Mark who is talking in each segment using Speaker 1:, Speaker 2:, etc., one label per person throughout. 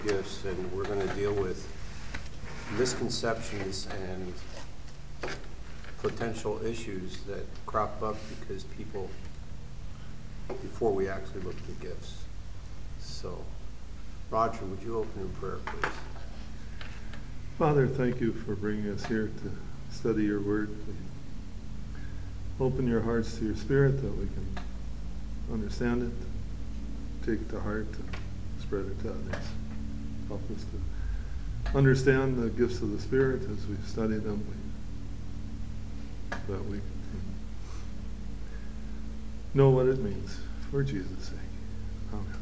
Speaker 1: gifts, and we're going to deal with misconceptions and potential issues that crop up because people, before we actually look at the gifts. So, Roger, would you open in prayer, please?
Speaker 2: Father, thank you for bringing us here to study your word. Open your hearts to your spirit that we can understand it, take it to heart, and spread it to others. Help us to understand the gifts of the Spirit as we study them, that we can know what it means for Jesus' sake. Amen.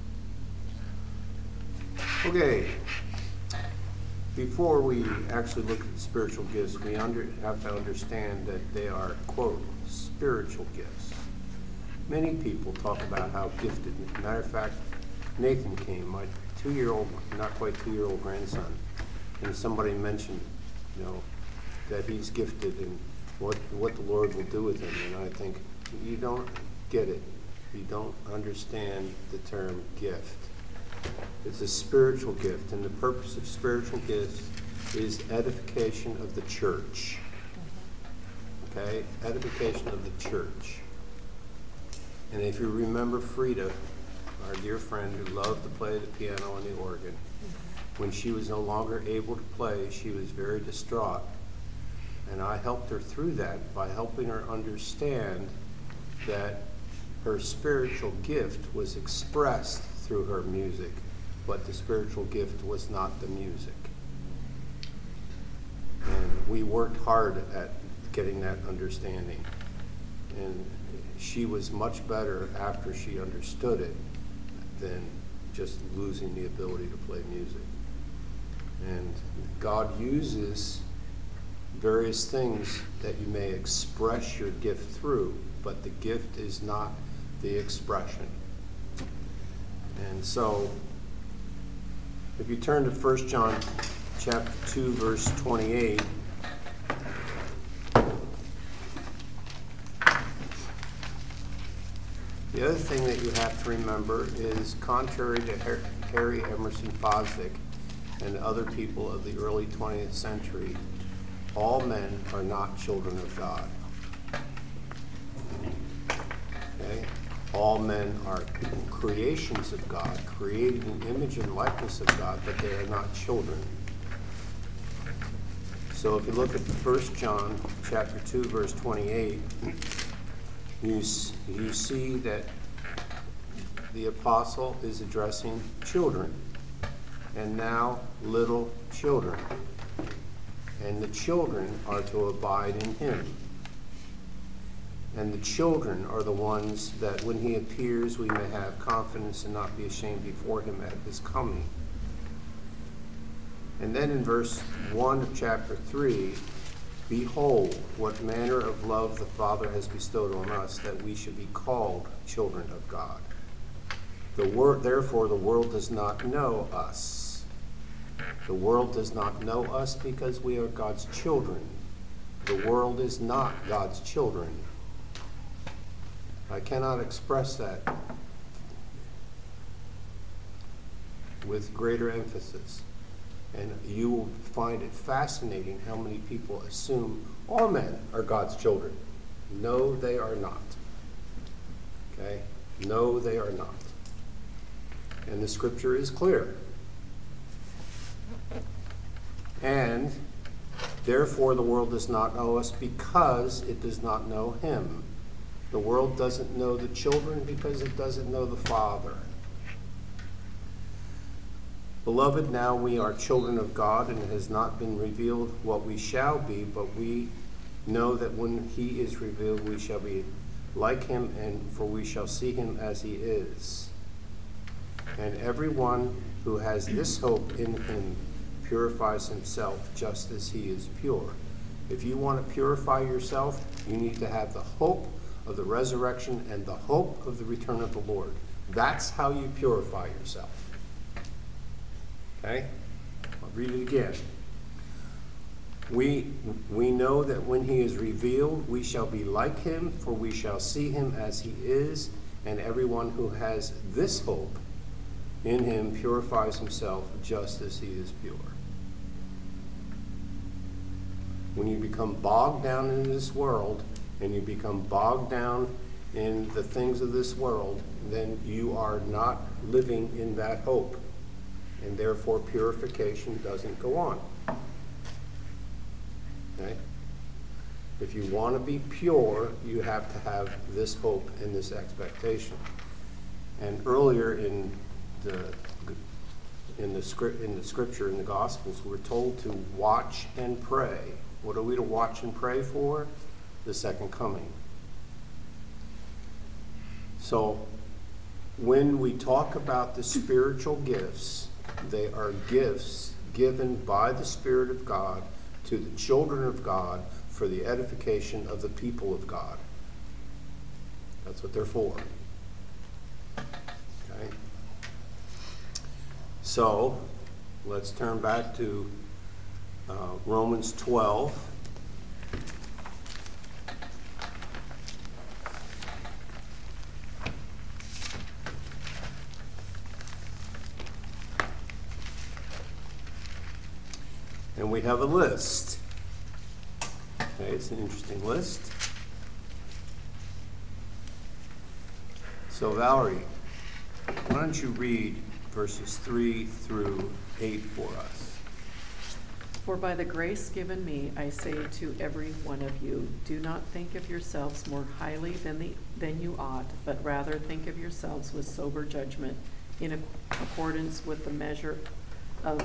Speaker 1: Okay. Before we actually look at the spiritual gifts, we have to understand that they are, quote, spiritual gifts. Many people talk about how gifted. Matter of fact, Nathan came, my 2-year-old, not quite 2-year-old grandson, and somebody mentioned, that he's gifted and what the Lord will do with him. And I think, you don't get it. You don't understand the term gift. It's a spiritual gift, and the purpose of spiritual gifts is edification of the church. Okay? Edification of the church. And if you remember Frida, our dear friend who loved to play the piano and the organ, when she was no longer able to play, she was very distraught. And I helped her through that by helping her understand that her spiritual gift was expressed through her music, but the spiritual gift was not the music. And we worked hard at getting that understanding. And she was much better after she understood it than just losing the ability to play music. And God uses various things that you may express your gift through, but the gift is not the expression. And so, if you turn to 1 John chapter 2, verse 28, the other thing that you have to remember is, contrary to Harry Emerson Fosdick and other people of the early 20th century, all men are not children of God. Okay? All men are creations of God, created in image and likeness of God, but they are not children. So if you look at 1 John chapter 2, verse 28, you see that the apostle is addressing children, and now little children. And the children are to abide in him. And the children are the ones that when he appears, we may have confidence and not be ashamed before him at his coming. And then in verse 1 of chapter 3, behold, what manner of love the Father has bestowed on us, that we should be called children of God. Therefore, the world does not know us. The world does not know us because we are God's children. The world is not God's children. I cannot express that with greater emphasis. And you will find it fascinating how many people assume all men are God's children. No, they are not. Okay? No, they are not. And the scripture is clear. And therefore the world does not know us because it does not know him. The world doesn't know the children because it doesn't know the Father. Beloved, now we are children of God, and it has not been revealed what we shall be, but we know that when he is revealed, we shall be like him, and for we shall see him as he is. And everyone who has this hope in him purifies himself just as he is pure. If you want to purify yourself, you need to have the hope of the resurrection and the hope of the return of the Lord. That's how you purify yourself. Okay? I'll read it again. We know that when he is revealed, we shall be like him, for we shall see him as he is, and everyone who has this hope in him purifies himself just as he is pure. When you become bogged down in this world, and you become bogged down in the things of this world, then you are not living in that hope. And therefore purification doesn't go on. Okay? If you want to be pure, you have to have this hope and this expectation. And earlier in the scripture, in the Gospels, we're told to watch and pray. What are we to watch and pray for? The second coming. So when we talk about the spiritual gifts, they are gifts given by the Spirit of God to the children of God for the edification of the people of God. That's what they're for. Okay? So let's turn back to Romans 12. And we have a list. Okay, it's an interesting list. So Valerie, why don't you read verses 3 through 8 for us?
Speaker 3: For by the grace given me, I say to every one of you, do not think of yourselves more highly than you ought, but rather think of yourselves with sober judgment, in accordance with the measure of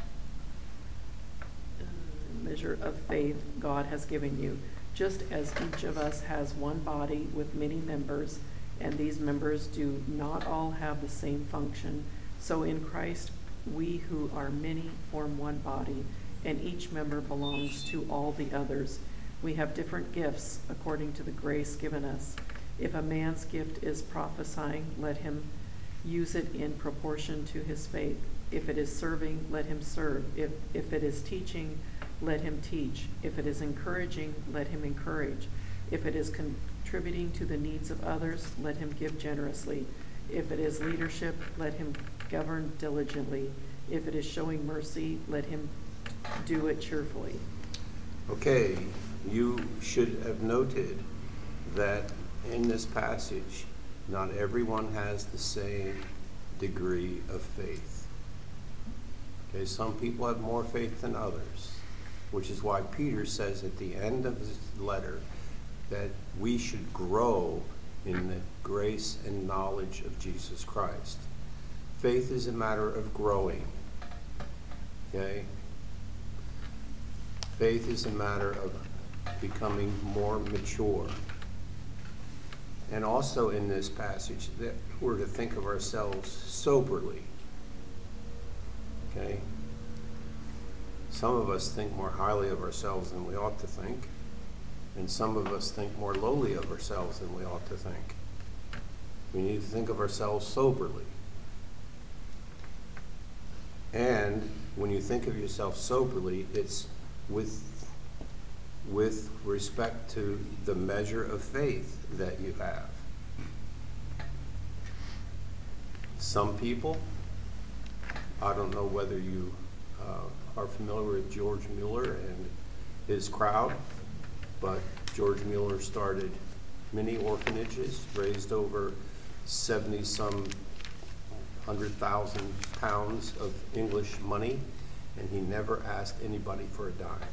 Speaker 3: faith God has given you, just as each of us has one body with many members, and these members do not all have the same function. So in Christ, we who are many form one body, and each member belongs to all the others. We have different gifts according to the grace given us. If a man's gift is prophesying, let him use it in proportion to his faith. If it is serving, let him serve. If it is teaching, let him teach. If it is encouraging, let him encourage. If it is contributing to the needs of others, let him give generously. If it is leadership, let him govern diligently. If it is showing mercy, let him do it cheerfully.
Speaker 1: Okay, you should have noted that in this passage, not everyone has the same degree of faith. Okay, some people have more faith than others, which is why Peter says at the end of his letter that we should grow in the grace and knowledge of Jesus Christ. Faith is a matter of growing. Okay? Faith is a matter of becoming more mature. And also in this passage, that we're to think of ourselves soberly. Okay? Some of us think more highly of ourselves than we ought to think, and some of us think more lowly of ourselves than we ought to think. We need to think of ourselves soberly. And when you think of yourself soberly, it's with respect to the measure of faith that you have. Some people, I don't know whether you are familiar with George Mueller and his crowd, but George Mueller started many orphanages, raised over 70-some 100,000 pounds of English money, and he never asked anybody for a dime.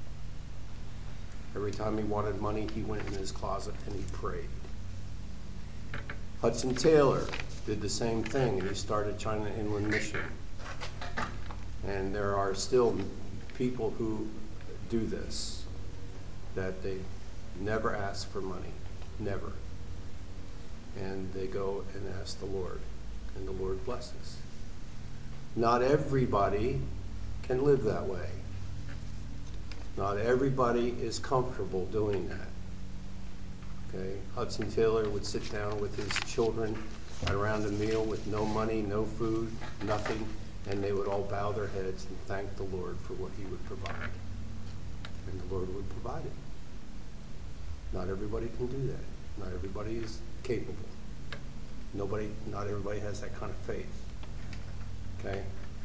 Speaker 1: Every time he wanted money, he went in his closet and he prayed. Hudson Taylor did the same thing, and he started China Inland Mission. And there are still people who do this, that they never ask for money, never. And they go and ask the Lord, and the Lord blesses. Not everybody can live that way. Not everybody is comfortable doing that. Okay? Hudson Taylor would sit down with his children around a meal with no money, no food, nothing, and they would all bow their heads and thank the Lord for what he would provide. And the Lord would provide it. Not everybody can do that. Not everybody is capable. Not everybody has that kind of faith. Okay?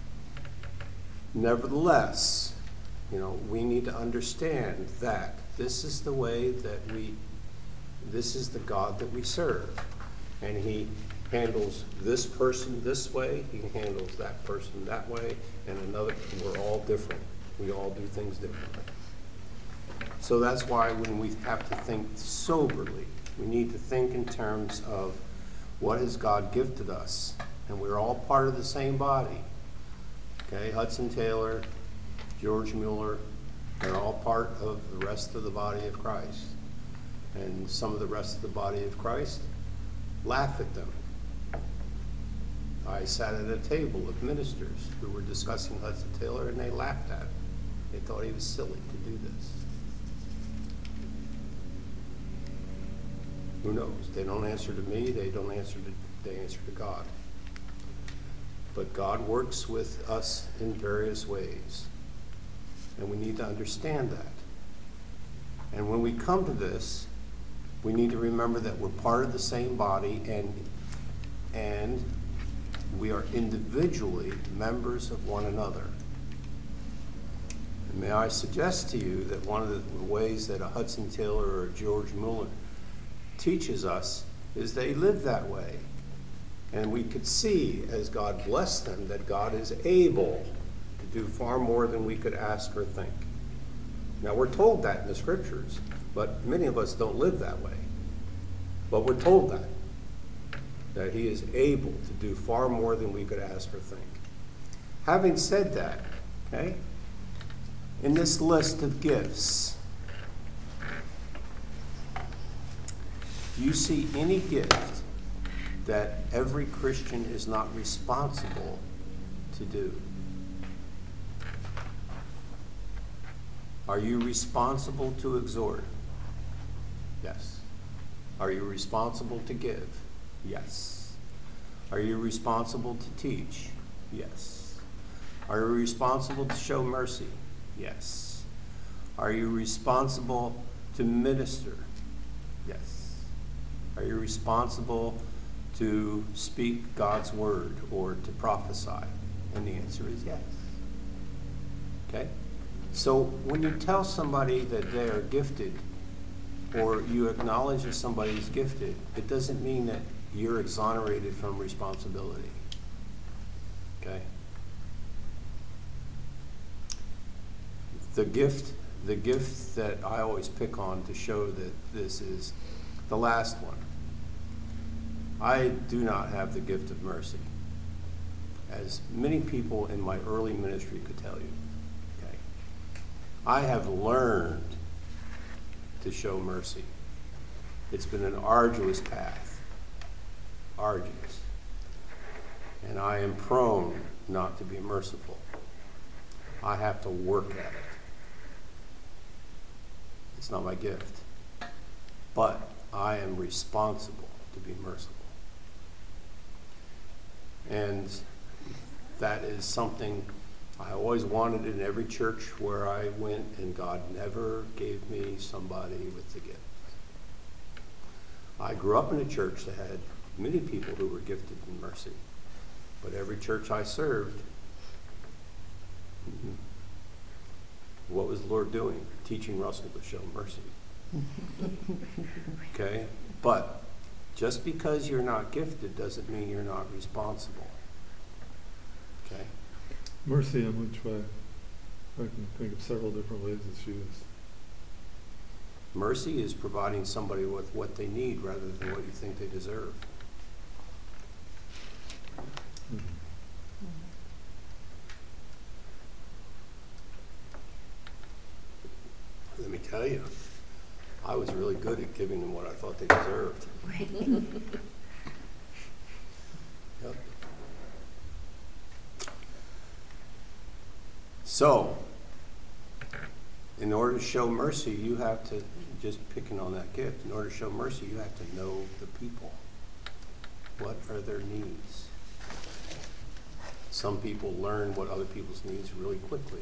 Speaker 1: Nevertheless, we need to understand that this is the way that this is the God that we serve. And he handles this person this way, he handles that person that way, and we're all different. We all do things differently. So that's why when we have to think soberly, we need to think in terms of what has God gifted us. And we're all part of the same body. Okay, Hudson Taylor, George Mueller, they're all part of the rest of the body of Christ. And some of the rest of the body of Christ laugh at them. I sat at a table of ministers who were discussing Hudson Taylor, and they laughed at him. They thought he was silly to do this. Who knows? They don't answer to me, they answer to God. But God works with us in various ways. And we need to understand that. And when we come to this, we need to remember that we're part of the same body, and we are individually members of one another. And may I suggest to you that one of the ways that a Hudson Taylor or a George Mueller teaches us is they live that way. And we could see, as God blessed them, that God is able to do far more than we could ask or think. Now, we're told that in the scriptures, but many of us don't live that way. But we're told that he is able to do far more than we could ask or think. Having said that, okay, in this list of gifts, do you see any gift that every Christian is not responsible to do? Are you responsible to exhort? Yes. Are you responsible to give? Yes. Are you responsible to teach? Yes. Are you responsible to show mercy? Yes. Are you responsible to minister? Yes. Are you responsible to speak God's word or to prophesy? And the answer is yes. Okay? So when you tell somebody that they are gifted, or you acknowledge that somebody is gifted, it doesn't mean that you're exonerated from responsibility. Okay? The gift that I always pick on to show that this is the last one. I do not have the gift of mercy, as many people in my early ministry could tell you. Okay? I have learned to show mercy. It's been an arduous path. Arduous. And I am prone not to be merciful. I have to work at it. It's not my gift. But I am responsible to be merciful. And that is something I always wanted in every church where I went, and God never gave me somebody with the gift. I grew up in a church that had many people who were gifted in mercy. But every church I served, what was the Lord doing? Teaching Russell to show mercy. Okay? But just because you're not gifted doesn't mean you're not responsible. Okay?
Speaker 2: Mercy in which way? I can think of several different ways it's used.
Speaker 1: Mercy is providing somebody with what they need rather than what you think they deserve.
Speaker 2: Mm-hmm.
Speaker 1: Let me tell you, I was really good at giving them what I thought they deserved. Yep. So, in order to show mercy, you have to, just picking on that gift, in order to show mercy, you have to know the people. What are their needs? Some people learn what other people's needs really quickly.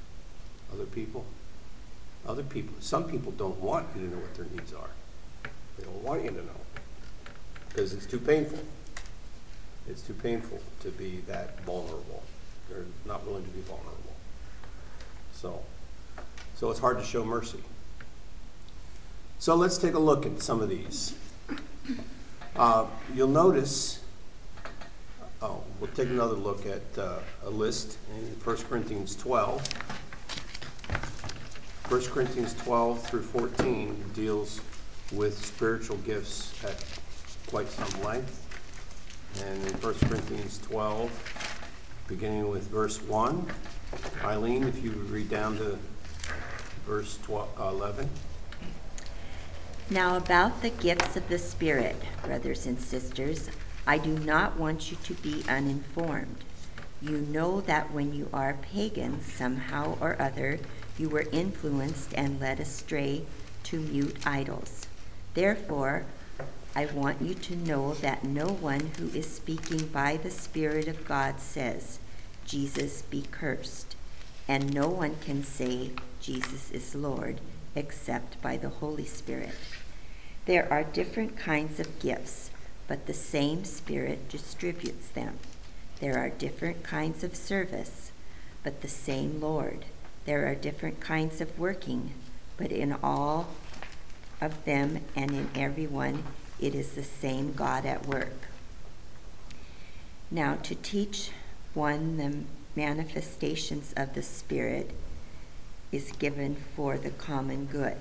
Speaker 1: Some people don't want you to know what their needs are. They don't want you to know because it's too painful. It's too painful to be that vulnerable. They're not willing to be vulnerable. So it's hard to show mercy. So let's take a look at some of these. You'll notice, we'll take another look at a list in 1 Corinthians 12. 1 Corinthians 12 through 14 deals with spiritual gifts at quite some length. And in 1 Corinthians 12, beginning with verse 1, Eileen, if you would read down to verse 11.
Speaker 4: Now about the gifts of the Spirit, brothers and sisters, I do not want you to be uninformed. You know that when you are pagans, somehow or other, you were influenced and led astray to mute idols. Therefore, I want you to know that no one who is speaking by the Spirit of God says, Jesus be cursed, and no one can say Jesus is Lord except by the Holy Spirit. There are different kinds of gifts, but the same Spirit distributes them. There are different kinds of service, but the same Lord. There are different kinds of working, but in all of them and in everyone, it is the same God at work. Now, to teach one the manifestations of the Spirit is given for the common good.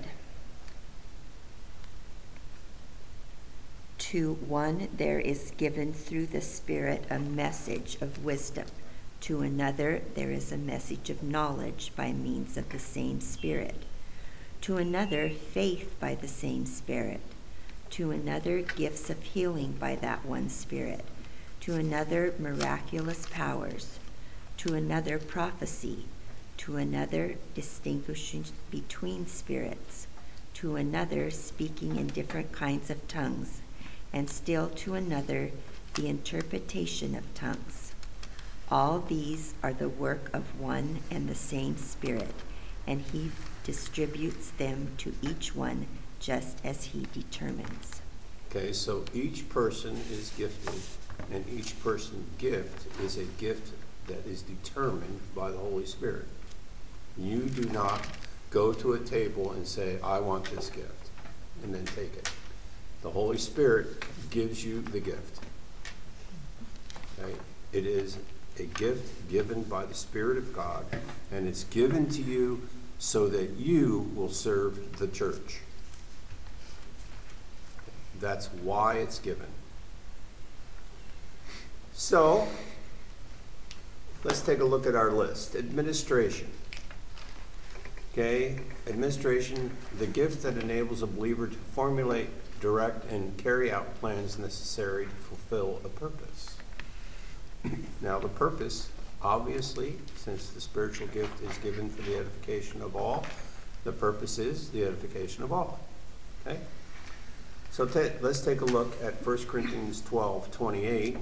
Speaker 4: To one there is given through the Spirit a message of wisdom. To another there is a message of knowledge by means of the same Spirit. To another faith by the same Spirit. To another gifts of healing by that one Spirit. To another miraculous powers. To another prophecy. To another distinguishing between spirits. To another speaking in different kinds of tongues. And still to another the interpretation of tongues. All these are the work of one and the same Spirit, and he distributes them to each one just as he determines.
Speaker 1: Okay, so each person is gifted, and each person's gift is a gift that is determined by the Holy Spirit. You do not go to a table and say, I want this gift, and then take it. The Holy Spirit gives you the gift. Okay? It is a gift given by the Spirit of God, and it's given to you so that you will serve the church. That's why it's given. So, let's take a look at our list. Administration. Okay, administration, the gift that enables a believer to formulate, direct, and carry out plans necessary to fulfill a purpose. Now, the purpose, obviously, since the spiritual gift is given for the edification of all, the purpose is the edification of all. Okay? So let's take a look at 1 Corinthians 12:28.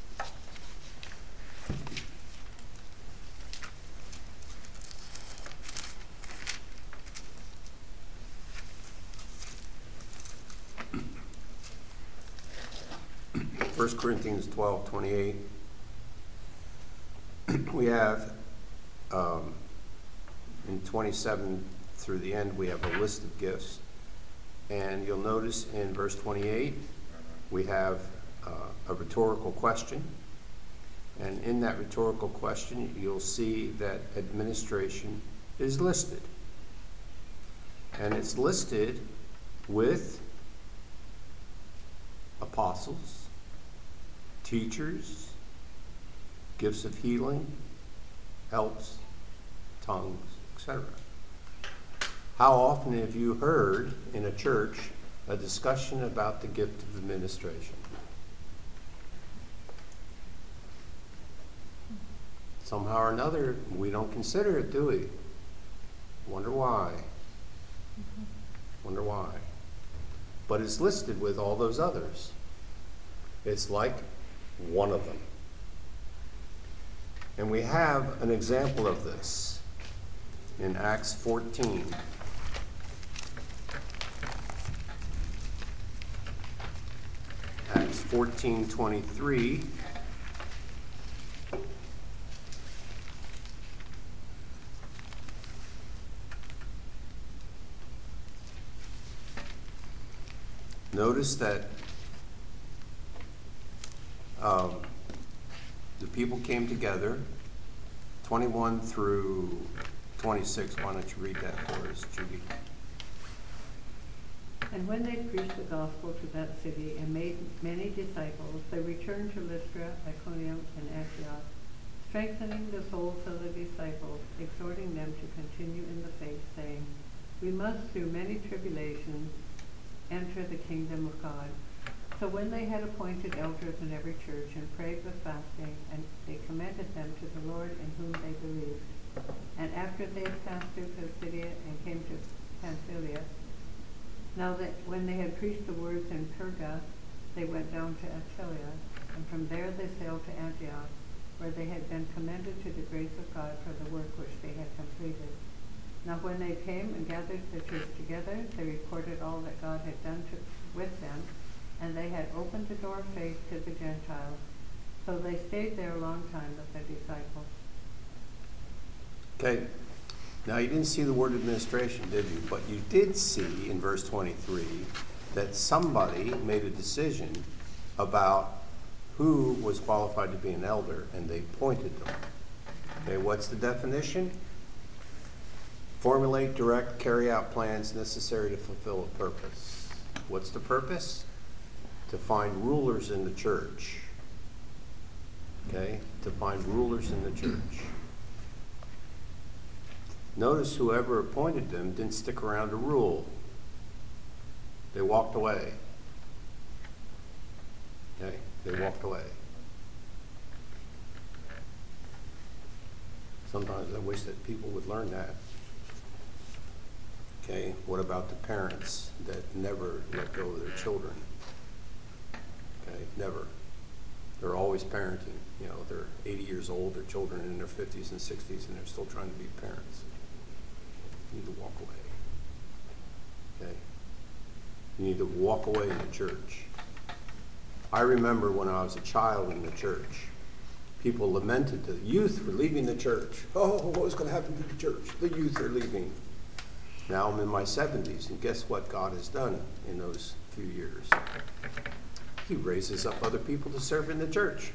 Speaker 1: First Corinthians 12:28. We have in 27 through the end, we have a list of gifts. And you'll notice in verse 28, we have a rhetorical question. And in that rhetorical question, you'll see that administration is listed. And it's listed with apostles, teachers, gifts of healing, helps, tongues, etc. How often have you heard in a church a discussion about the gift of administration? Somehow or another, we don't consider it, do we? Wonder why? Wonder why? But it's listed with all those others. It's like one of them. And we have an example of this in Acts 14. Acts 14:23. Notice that the people came together, 21 through 26. Why don't you read that for us, Judy?
Speaker 5: And when they preached the gospel to that city and made many disciples, they returned to Lystra, Iconium, and Antioch, strengthening the souls of the disciples, exhorting them to continue in the faith, saying, "We must through many tribulations enter the kingdom of God." So when they had appointed elders in every church and prayed with fasting, and they commended them to the Lord in whom they believed. And after they had passed through Pisidia and came to Pamphylia, now that when they had preached the words in Perga, they went down to Attalia, and from there they sailed to Antioch, where they had been commended to the grace of God for the work which they had completed. Now when they came and gathered the church together, they reported all that God had done with them, and they had opened the door of faith to the Gentiles. So they stayed there a long time with the disciples.
Speaker 1: Okay. Now, you didn't see the word administration, did you? But you did see in verse 23 that somebody made a decision about who was qualified to be an elder, and they appointed them. Okay, what's the definition? Formulate, direct, carry out plans necessary to fulfill a purpose. What's the purpose? To find rulers in the church. Okay? To find rulers in the church. Notice whoever appointed them didn't stick around to rule. They walked away. Okay? They walked away. Sometimes I wish that people would learn that. Okay? What about the parents that never let go of their children? Okay? Never. They're always parenting. You know, they're 80 years old, their children are in their 50s and 60s, and they're still trying to be parents. You need to walk away. Okay? You need to walk away in the church. I remember when I was a child in the church, people lamented the youth were leaving the church. Oh, what's going to happen to the church? The youth are leaving. Now I'm in my 70s, and guess what God has done in those few years? He raises up other people to serve in the church.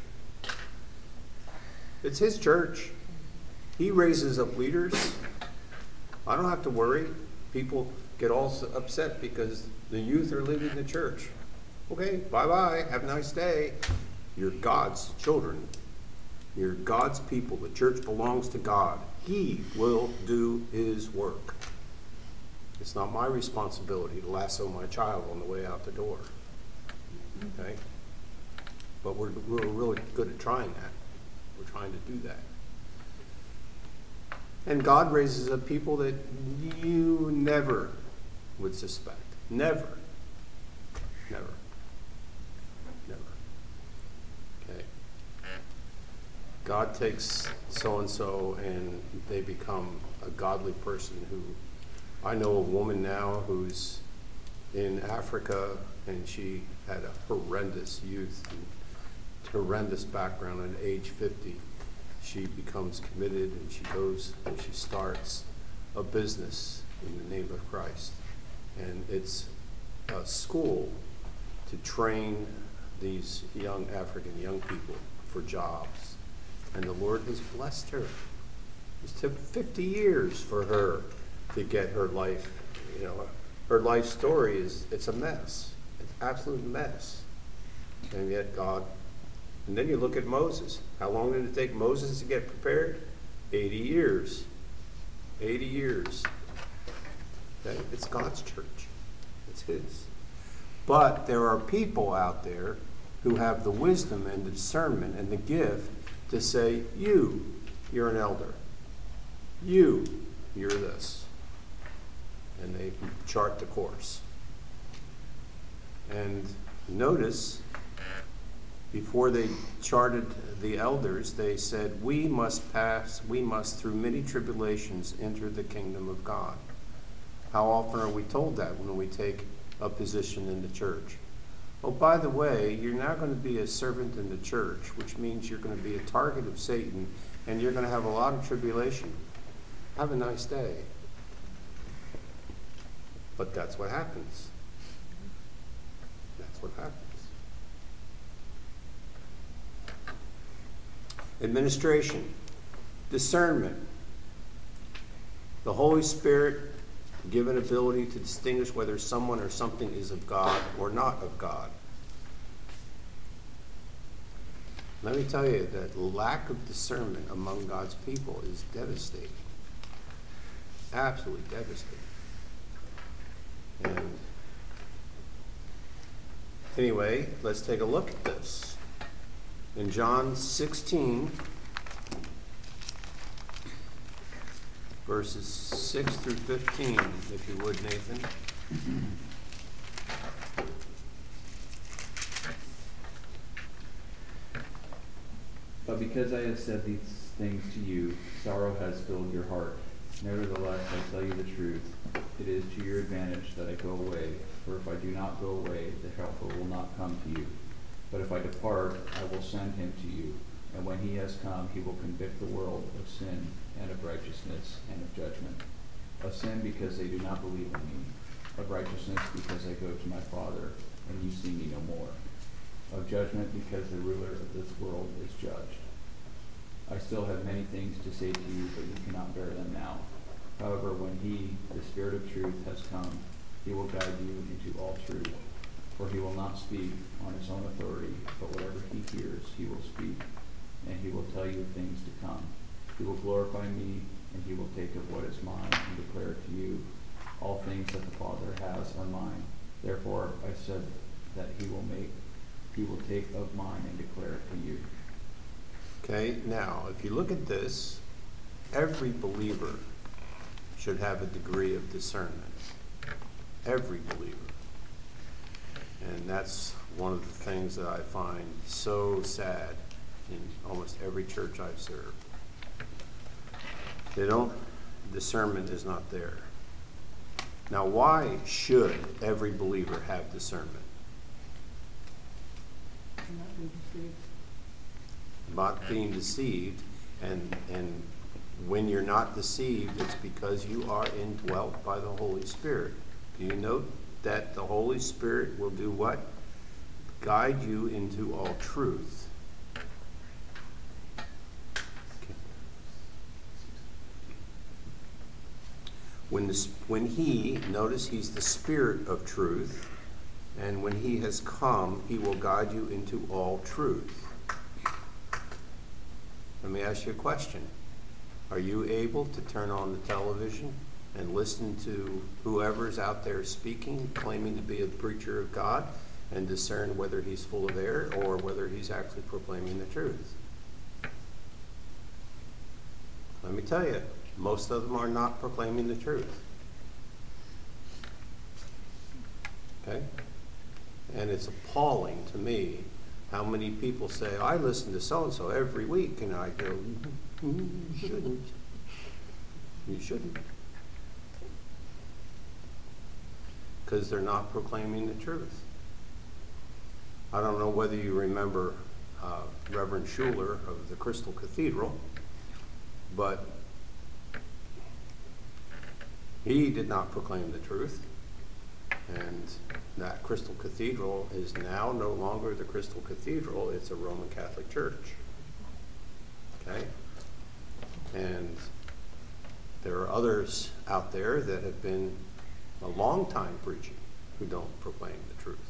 Speaker 1: It's his church. He raises up leaders. I don't have to worry. People get all upset because the youth are leaving the church. Okay, bye-bye. Have a nice day. You're God's children. You're God's people. The church belongs to God. He will do his work. It's not my responsibility to lasso my child on the way out the door. Okay? But we're really good at trying that. We're trying to do that. And God raises up people that you never would suspect. Never. Never. Never. Okay? God takes so-and-so and they become a godly person who, I know a woman now who's in Africa and she had a horrendous youth and horrendous background. At age 50, she becomes committed and she goes and she starts a business in the name of Christ. And it's a school to train these young African young people for jobs. And the Lord has blessed her. It took 50 years for her to get her life, you know, her life story it's a mess. It's an absolute mess. And yet God, and then you look at Moses. How long did it take Moses to get prepared? 80 years. 80 years. Okay? It's God's church. It's his. But there are people out there who have the wisdom and the discernment and the gift to say, you're an elder. You're this. And they chart the course. And notice, before they charted the elders, they said, we must through many tribulations enter the kingdom of God. How often are we told that when we take a position in the church? Oh, by the way, you're now going to be a servant in the church, which means you're going to be a target of Satan, and you're going to have a lot of tribulation. Have a nice day. But that's what happens. That's what happens. Administration, discernment. The Holy Spirit given ability to distinguish whether someone or something is of God or not of God. Let me tell you that lack of discernment among God's people is devastating. Absolutely devastating. And anyway, let's take a look at this. In John 16, verses 6 through 15, if you would, Nathan.
Speaker 6: But because I have said these things to you, sorrow has filled your heart. Nevertheless, I tell you the truth. It is to your advantage that I go away. For if I do not go away, the Helper will not come to you. But if I depart, I will send him to you. And when he has come, he will convict the world of sin and of righteousness and of judgment. Of sin, because they do not believe in me. Of righteousness, because I go to my Father, and you see me no more. Of judgment, because the ruler of this world is judged. I still have many things to say to you, but you cannot bear them now. However, when he, the Spirit of truth, has come, he will guide you into all truth. For he will not speak on his own authority, but whatever he hears, he will speak, and he will tell you things to come. He will glorify me, and he will take of what is mine and declare it to you. All things that the Father has are mine. Therefore I said that he will take of mine and declare it to you.
Speaker 1: Okay, now, if you look at this, every believer should have a degree of discernment. Every believer. And that's one of the things that I find so sad in almost every church I've served. Discernment is not there. Now, why should every believer have discernment?
Speaker 5: Not be deceived.
Speaker 1: Not being deceived, and when you're not deceived, it's because you are indwelt by the Holy Spirit. Do you note that the Holy Spirit will do what? Guide you into all truth. Notice he's the Spirit of truth, and when he has come, he will guide you into all truth. Let me ask you a question. Are you able to turn on the television and listen to whoever's out there speaking, claiming to be a preacher of God, and discern whether he's full of error or whether he's actually proclaiming the truth? Let me tell you, most of them are not proclaiming the truth. Okay? And it's appalling to me how many people say, I listen to so-and-so every week, and I go, you shouldn't. You shouldn't. Because they're not proclaiming the truth. I don't know whether you remember Reverend Schuler of the Crystal Cathedral, but he did not proclaim the truth. And that Crystal Cathedral is now no longer the Crystal Cathedral, it's a Roman Catholic Church. Okay? And there are others out there that have been a long time preaching who don't proclaim the truth.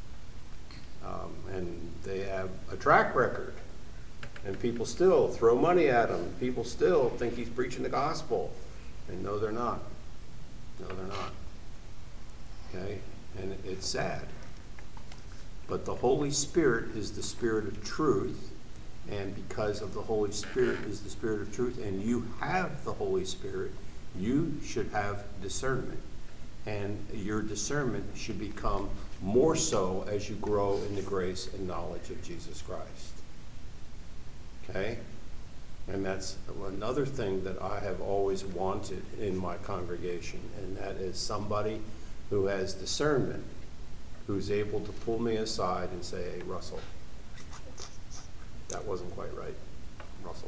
Speaker 1: And they have a track record. And people still throw money at him. People still think he's preaching the gospel. And no, they're not. No, they're not. Okay? And it's sad. But the Holy Spirit is the Spirit of truth. And because of the Holy Spirit is the Spirit of truth, and you have the Holy Spirit, you should have discernment. And your discernment should become more so as you grow in the grace and knowledge of Jesus Christ. Okay? And that's another thing that I have always wanted in my congregation, and that is somebody who has discernment, who's able to pull me aside and say, hey, Russell, that wasn't quite right, Russell.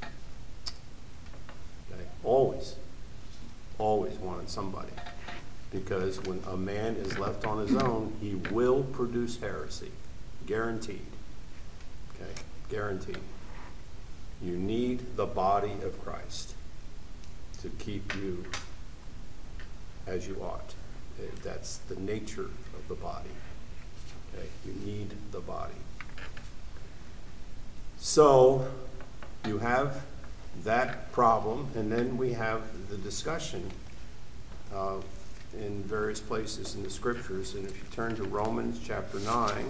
Speaker 1: Okay? Always wanted somebody. Because when a man is left on his own, he will produce heresy. Guaranteed. Okay? Guaranteed. You need the body of Christ to keep you as you ought. That's the nature of the body. Okay? You need the body. So, you have that problem, and then we have the discussion in various places in the scriptures. And if you turn to Romans chapter 9,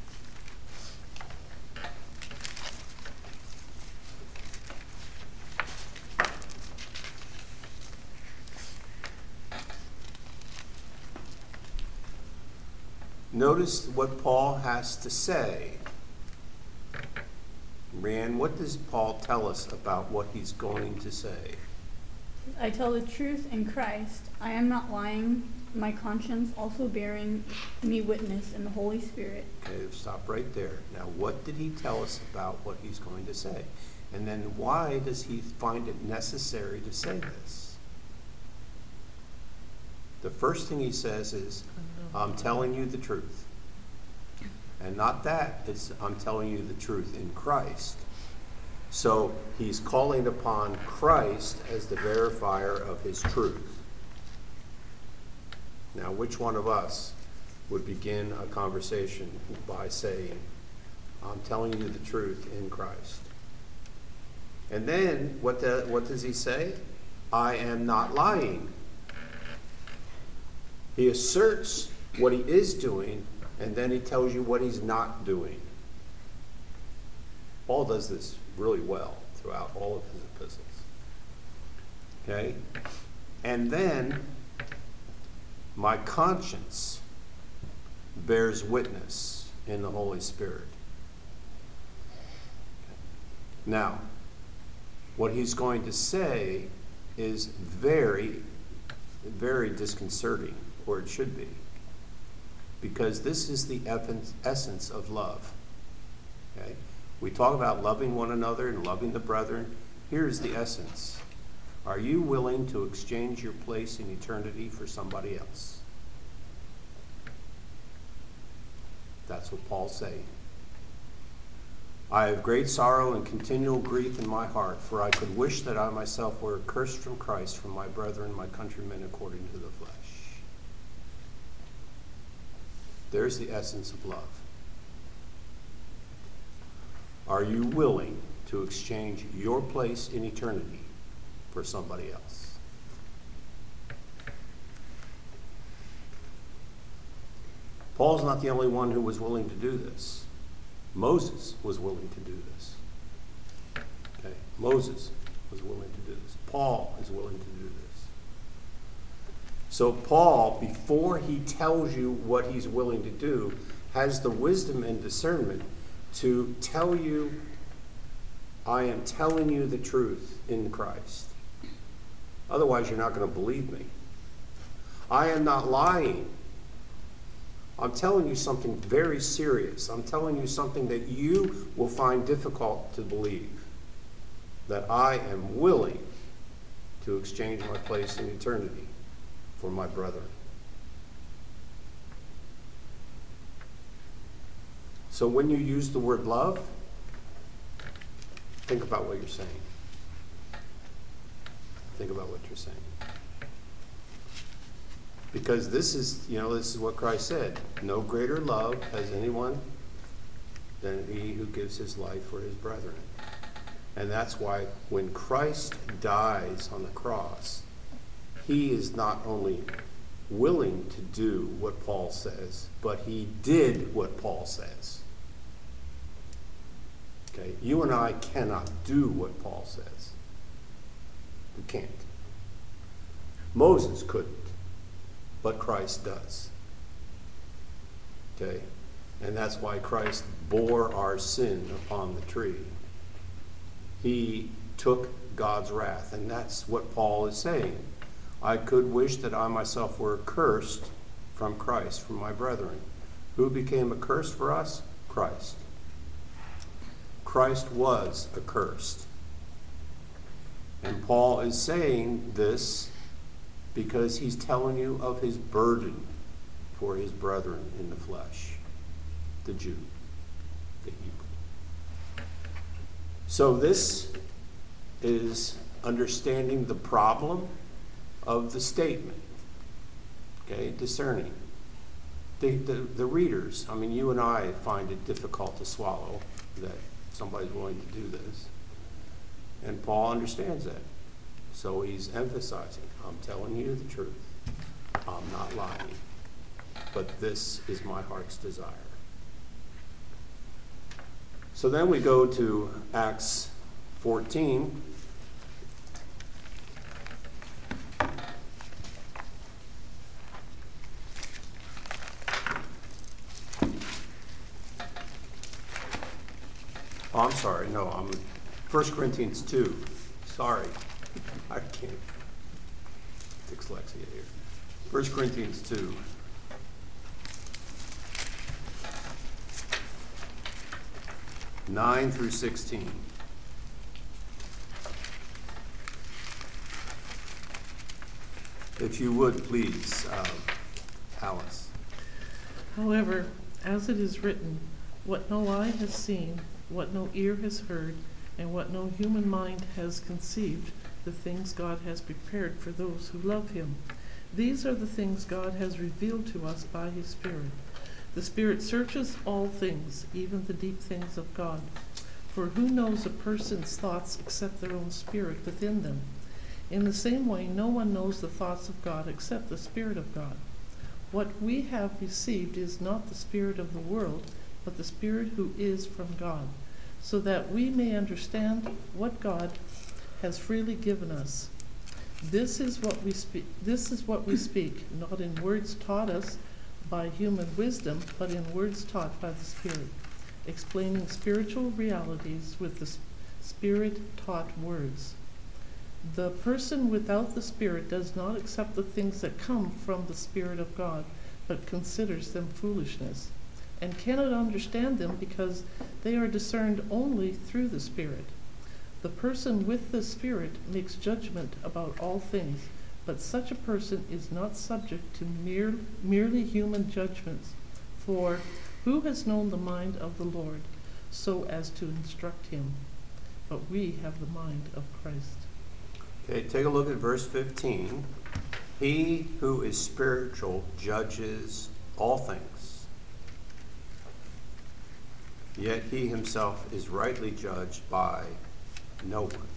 Speaker 1: notice what Paul has to say. Rand, what does Paul tell us about what he's going to say?
Speaker 7: I tell the truth in Christ. I am not lying. My conscience also bearing me witness in the Holy Spirit.
Speaker 1: Okay, stop right there. Now, what did he tell us about what he's going to say? And then why does he find it necessary to say this? The first thing he says is, I'm telling you the truth. And not that, it's I'm telling you the truth in Christ. So he's calling upon Christ as the verifier of his truth. Now, which one of us would begin a conversation by saying, I'm telling you the truth in Christ? And then, what does he say? I am not lying. He asserts what he is doing, and then he tells you what he's not doing. Paul does this really well throughout all of his epistles. Okay? And then, my conscience bears witness in the Holy Spirit. Now, what he's going to say is very, very disconcerting, or it should be, because this is the essence of love. Okay? We talk about loving one another and loving the brethren. Here's the essence. Are you willing to exchange your place in eternity for somebody else? That's what Paul's saying. I have great sorrow and continual grief in my heart, for I could wish that I myself were accursed from Christ, from my brethren, my countrymen, according to the flesh. There's the essence of love. Are you willing to exchange your place in eternity for somebody else? Paul's not the only one who was willing to do this. Moses was willing to do this. Okay? Moses was willing to do this. Paul is willing to do this. So Paul, before he tells you what he's willing to do, has the wisdom and discernment to tell you, I am telling you the truth in Christ. Otherwise, you're not going to believe me. I am not lying. I'm telling you something very serious. I'm telling you something that you will find difficult to believe. That I am willing to exchange my place in eternity for my brethren. So when you use the word love, think about what you're saying. Think about what you're saying. Because this is what Christ said. No greater love has anyone than he who gives his life for his brethren. And that's why when Christ dies on the cross, he is not only willing to do what Paul says, but he did what Paul says. Okay? You and I cannot do what Paul says. We can't. Moses couldn't, but Christ does. Okay? And that's why Christ bore our sin upon the tree. He took God's wrath, and that's what Paul is saying. I could wish that I myself were accursed from Christ, from my brethren. Who became a curse for us? Christ. Christ was accursed. And Paul is saying this because he's telling you of his burden for his brethren in the flesh, the Jew, the Hebrew. So this is understanding the problem of the statement, okay, discerning. The readers, I mean, you and I find it difficult to swallow that somebody's willing to do this. And Paul understands that. So he's emphasizing, I'm telling you the truth. I'm not lying. But this is my heart's desire. So then we go to Acts 14. Oh, I'm sorry. No, I'm 1 Corinthians 2. Sorry. I can't. Dyslexia here. 1 Corinthians 2. (9 through 16). If you would, please, Alice.
Speaker 8: However, as it is written, what no eye has seen, what no ear has heard, and what no human mind has conceived, the things God has prepared for those who love him. These are the things God has revealed to us by his Spirit. The Spirit searches all things, even the deep things of God. For who knows a person's thoughts except their own spirit within them? In the same way, no one knows the thoughts of God except the Spirit of God. What we have received is not the spirit of the world, but the Spirit who is from God, so that we may understand what God has freely given us. This is what we speak, not in words taught us by human wisdom, but in words taught by the Spirit, explaining spiritual realities with the Spirit-taught words. The person without the Spirit does not accept the things that come from the Spirit of God, but considers them foolishness, and cannot understand them because they are discerned only through the Spirit. The person with the Spirit makes judgment about all things, but such a person is not subject to merely human judgments. For who has known the mind of the Lord so as to instruct him? But we have the mind of Christ.
Speaker 1: Okay, take a look at verse 15. He who is spiritual judges all things, yet he himself is rightly judged by no one.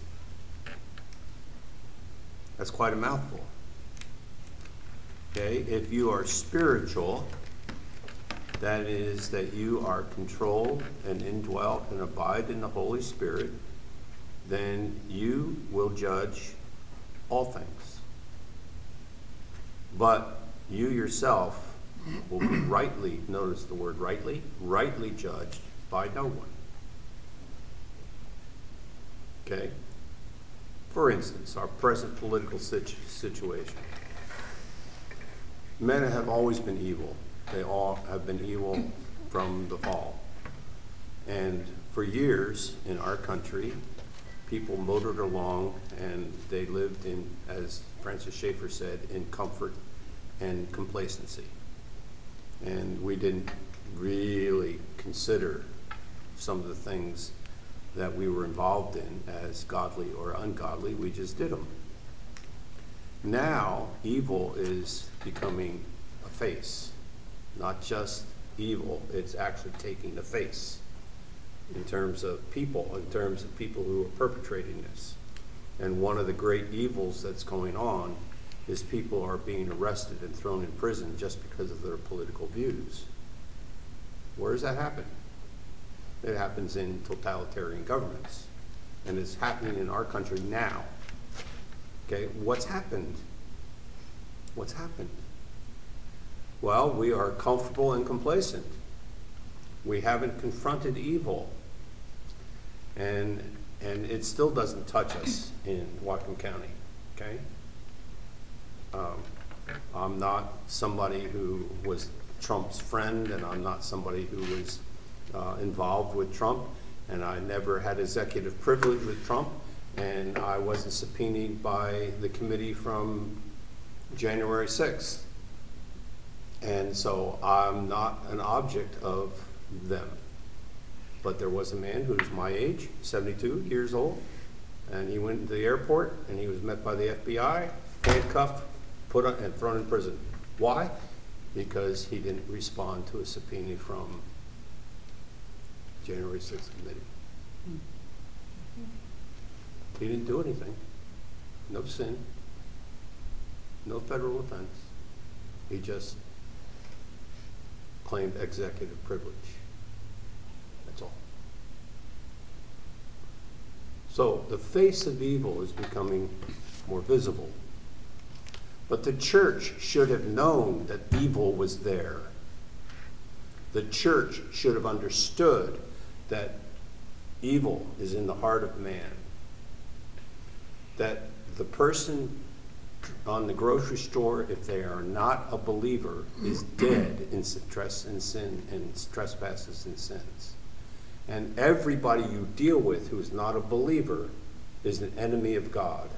Speaker 1: That's quite a mouthful. Okay, if you are spiritual, that is that you are controlled and indwelt and abide in the Holy Spirit, then you will judge all things. But you yourself will be rightly, notice the word rightly judged by no one. Okay? For instance, our present political situation. Men have always been evil. They all have been evil from the fall. And for years in our country, people motored along and they lived in, as Francis Schaeffer said, in comfort and complacency. And we didn't really consider some of the things that we were involved in as godly or ungodly. We just did them. Now, evil is becoming a face. Not just evil, it's actually taking a face in terms of people who are perpetrating this. And one of the great evils that's going on is people are being arrested and thrown in prison just because of their political views. Where does that happen? It happens in totalitarian governments. And it's happening in our country now. Okay, what's happened? What's happened? Well, we are comfortable and complacent. We haven't confronted evil. And it still doesn't touch us in Whatcom County, okay? I'm not somebody who was Trump's friend, and I'm not somebody who was involved with Trump, and I never had executive privilege with Trump, and I wasn't subpoenaed by the committee from January 6th. And so I'm not an object of them. But there was a man who was my age, 72 years old, and he went to the airport and he was met by the FBI, handcuffed, and thrown in prison. Why? Because he didn't respond to a subpoena from January 6th committee. He didn't do anything. No sin. No federal offense. He just claimed executive privilege. That's all. So the face of evil is becoming more visible. But the church should have known that evil was there. The church should have understood that evil is in the heart of man. That the person on the grocery store, if they are not a believer, is dead in sin and trespasses and sins. And everybody you deal with who is not a believer is an enemy of God.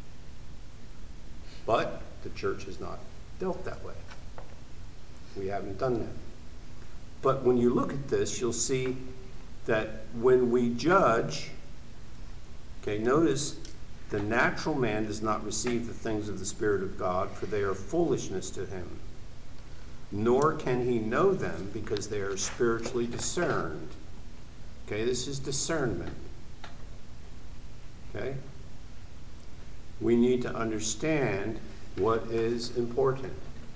Speaker 1: But the church has not dealt that way. We haven't done that. But when you look at this, you'll see that when we judge, okay, notice the natural man does not receive the things of the Spirit of God, for they are foolishness to him. Nor can he know them, because they are spiritually discerned. Okay, this is discernment. Okay? We need to understand what is important.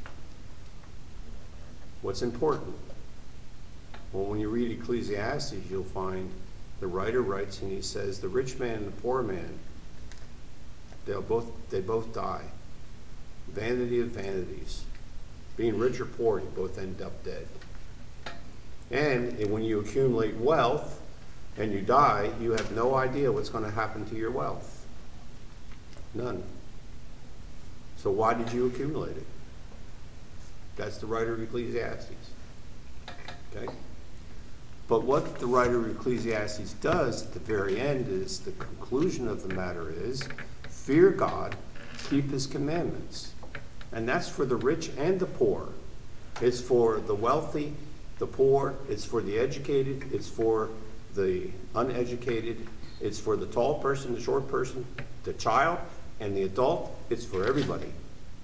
Speaker 1: What's important? Well, when you read Ecclesiastes, you'll find the writer writes and he says, the rich man and the poor man, they both die. Vanity of vanities. Being rich or poor, you both end up dead. And when you accumulate wealth and you die, you have no idea what's going to happen to your wealth. None. So why did you accumulate it? That's the writer of Ecclesiastes. Okay? But what the writer of Ecclesiastes does at the very end is, the conclusion of the matter is, fear God, keep his commandments. And that's for the rich and the poor. It's for the wealthy, the poor, it's for the educated, it's for the uneducated, it's for the tall person, the short person, the child, and the adult. It's for everybody.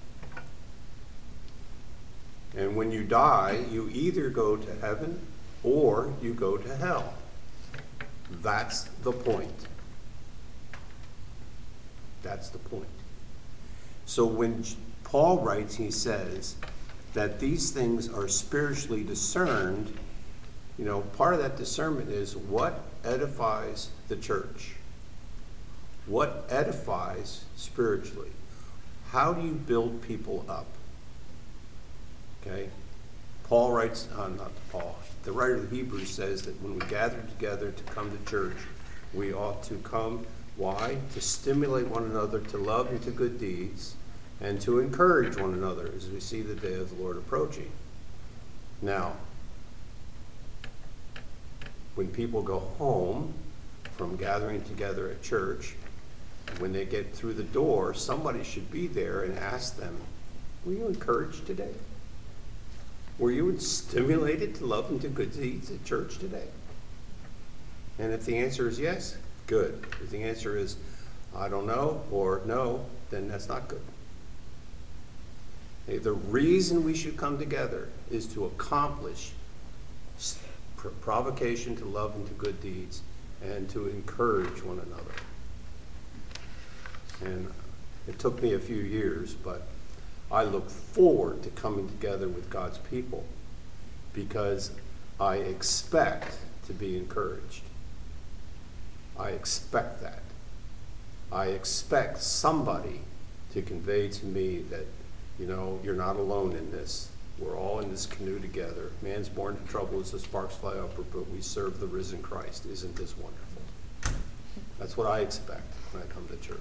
Speaker 1: And when you die, you either go to heaven or you go to hell. That's the point. That's the point. So when Paul writes, he says that these things are spiritually discerned. You know, part of that discernment is what edifies the church. What edifies spiritually? How do you build people up? Okay? Paul writes, not Paul, the writer of the Hebrews says that when we gather together to come to church, we ought to come. Why? To stimulate one another to love and to good deeds, and to encourage one another as we see the day of the Lord approaching. Now, when people go home from gathering together at church, when they get through the door, somebody should be there and ask them, were you encouraged today? Were you stimulated to love and to good deeds at church today? And if the answer is yes, good. If the answer is, I don't know, or no, then that's not good. Okay, the reason we should come together is to accomplish provocation to love and to good deeds, and to encourage one another. And it took me a few years, but I look forward to coming together with God's people because I expect to be encouraged. I expect that. I expect somebody to convey to me that, you know, you're not alone in this. We're all in this canoe together. Man's born to trouble as the sparks fly upward, but we serve the risen Christ. Isn't this wonderful? That's what I expect when I come to church.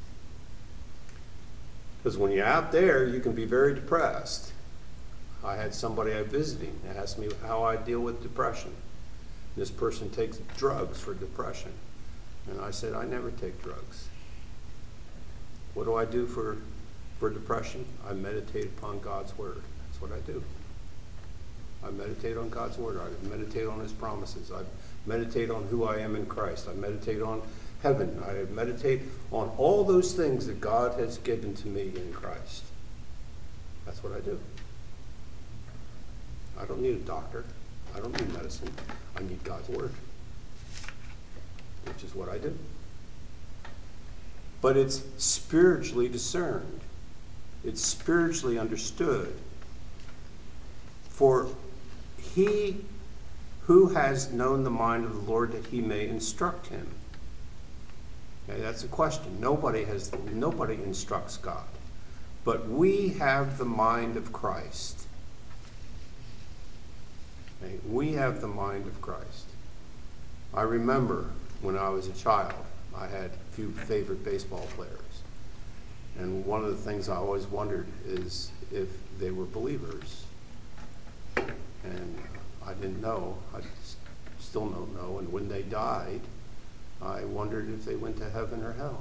Speaker 1: Because when you're out there, you can be very depressed. I had somebody I was visiting ask me how I deal with depression. This person takes drugs for depression. And I said, I never take drugs. What do I do for for depression, I meditate upon God's word. That's what I do. I meditate on God's word. I meditate on his promises. I meditate on who I am in Christ. I meditate on heaven. I meditate on all those things that God has given to me in Christ. That's what I do. I don't need a doctor. I don't need medicine. I need God's word, which is what I do. But it's spiritually discerned. It's spiritually understood. For he who has known the mind of the Lord that he may instruct him. Okay, that's a question. Nobody instructs God. But we have the mind of Christ. Okay, we have the mind of Christ. I remember when I was a child, I had a few favorite baseball players. And one of the things I always wondered is if they were believers. And I didn't know. I still don't know. And when they died, I wondered if they went to heaven or hell.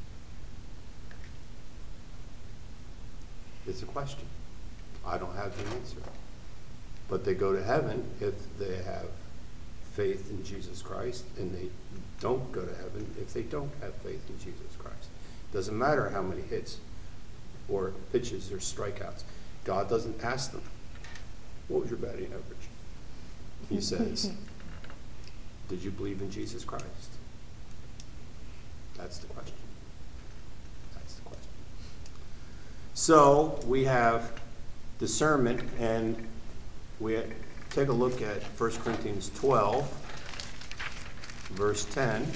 Speaker 1: It's a question. I don't have the answer. But they go to heaven if they have faith in Jesus Christ, and they don't go to heaven if they don't have faith in Jesus Christ. Doesn't matter how many hits or pitches or strikeouts. God doesn't ask them, what was your batting average? He says, did you believe in Jesus Christ? That's the question. That's the question. So we have discernment, and we take a look at 1 Corinthians 12, verse 10.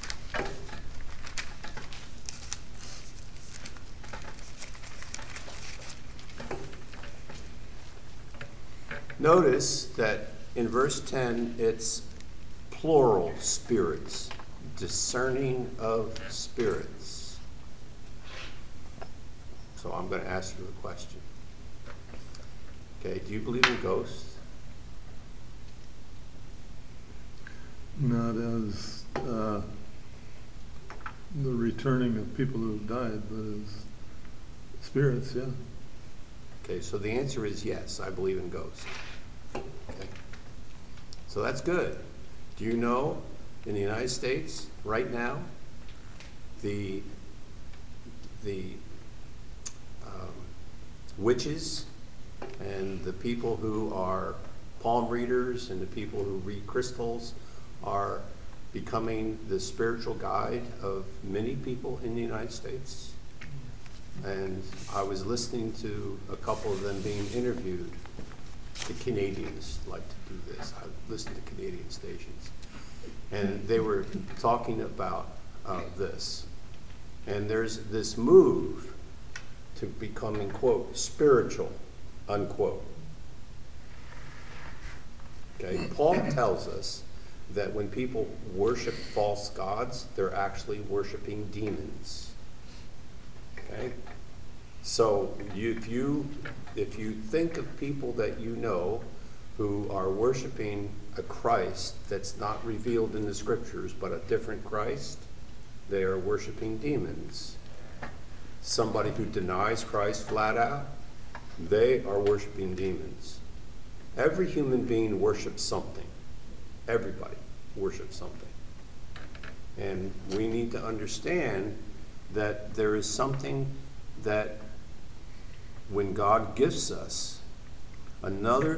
Speaker 1: Notice that in verse 10, it's plural spirits, discerning of spirits. So I'm going to ask you a question. Okay, do you believe in ghosts?
Speaker 2: Not as the returning of people who have died, but as spirits, yeah.
Speaker 1: Okay, so the answer is yes, I believe in ghosts. Okay. So that's good. Do you know in the United States right now, the witches and the people who are palm readers and the people who read crystals are becoming the spiritual guide of many people in the United States? And I was listening to a couple of them being interviewed. The Canadians like to do this. I listen to Canadian stations. And they were talking about this. And there's this move to becoming, quote, spiritual, unquote. Okay, Paul tells us that when people worship false gods, they're actually worshiping demons. Okay? So if you think of people that you know who are worshiping a Christ that's not revealed in the scriptures, but a different Christ, they are worshiping demons. Somebody who denies Christ flat out, they are worshiping demons. Every human being worships something. Everybody worships something. And we need to understand that there is something that when God gifts us another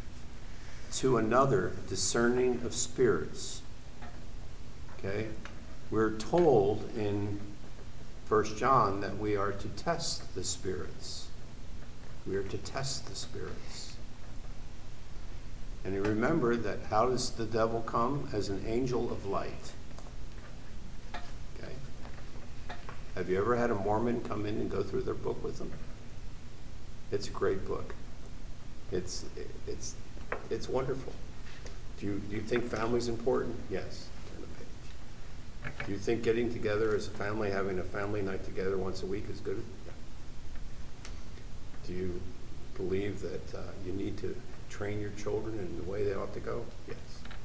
Speaker 1: discerning of spirits, okay, we're told in 1 John that we are to test the spirits. We are to test the spirits. And you remember that how does the devil come? As an angel of light. Okay? Have you ever had a Mormon come in and go through their book with them? It's a great book. It's wonderful. Do you think family's important? Yes. Turn the page. Do you think getting together as a family, having a family night together once a week is good? Yeah. Do you believe that you need to train your children in the way they ought to go? Yes.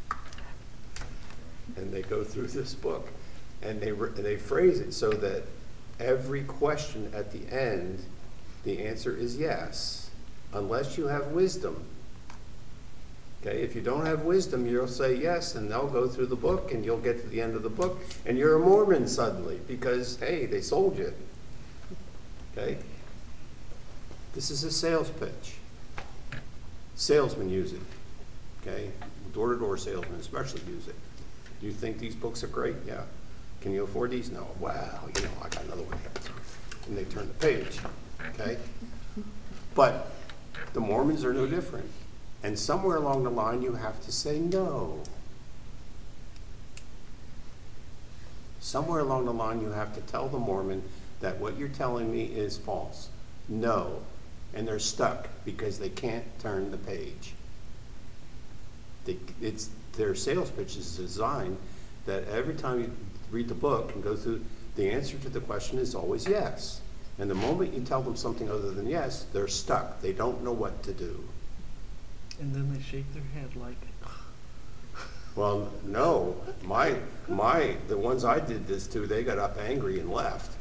Speaker 1: And they go through this book, and they phrase it so that every question at the end The answer is yes, unless you have wisdom. Okay, if you don't have wisdom, you'll say yes, and they'll go through the book, and you'll get to the end of the book, and you're a Mormon suddenly, because, hey, they sold you. Okay? This is a sales pitch. Salesmen use it. Okay? Door-to-door salesmen especially use it. Do you think these books are great? Yeah. Can you afford these? No. Well, I got another one. And they turn the page. Okay? But the Mormons are no different. And somewhere along the line, you have to say no. Somewhere along the line, you have to tell the Mormon that what you're telling me is false. No. And they're stuck because they can't turn the page. Their sales pitch is designed that every time you read the book and go through, the answer to the question is always yes. And the moment you tell them something other than yes, they're stuck. They don't know what to do.
Speaker 8: And then they shake their head like,
Speaker 1: Well, no, the ones I did this to, they got up angry and left.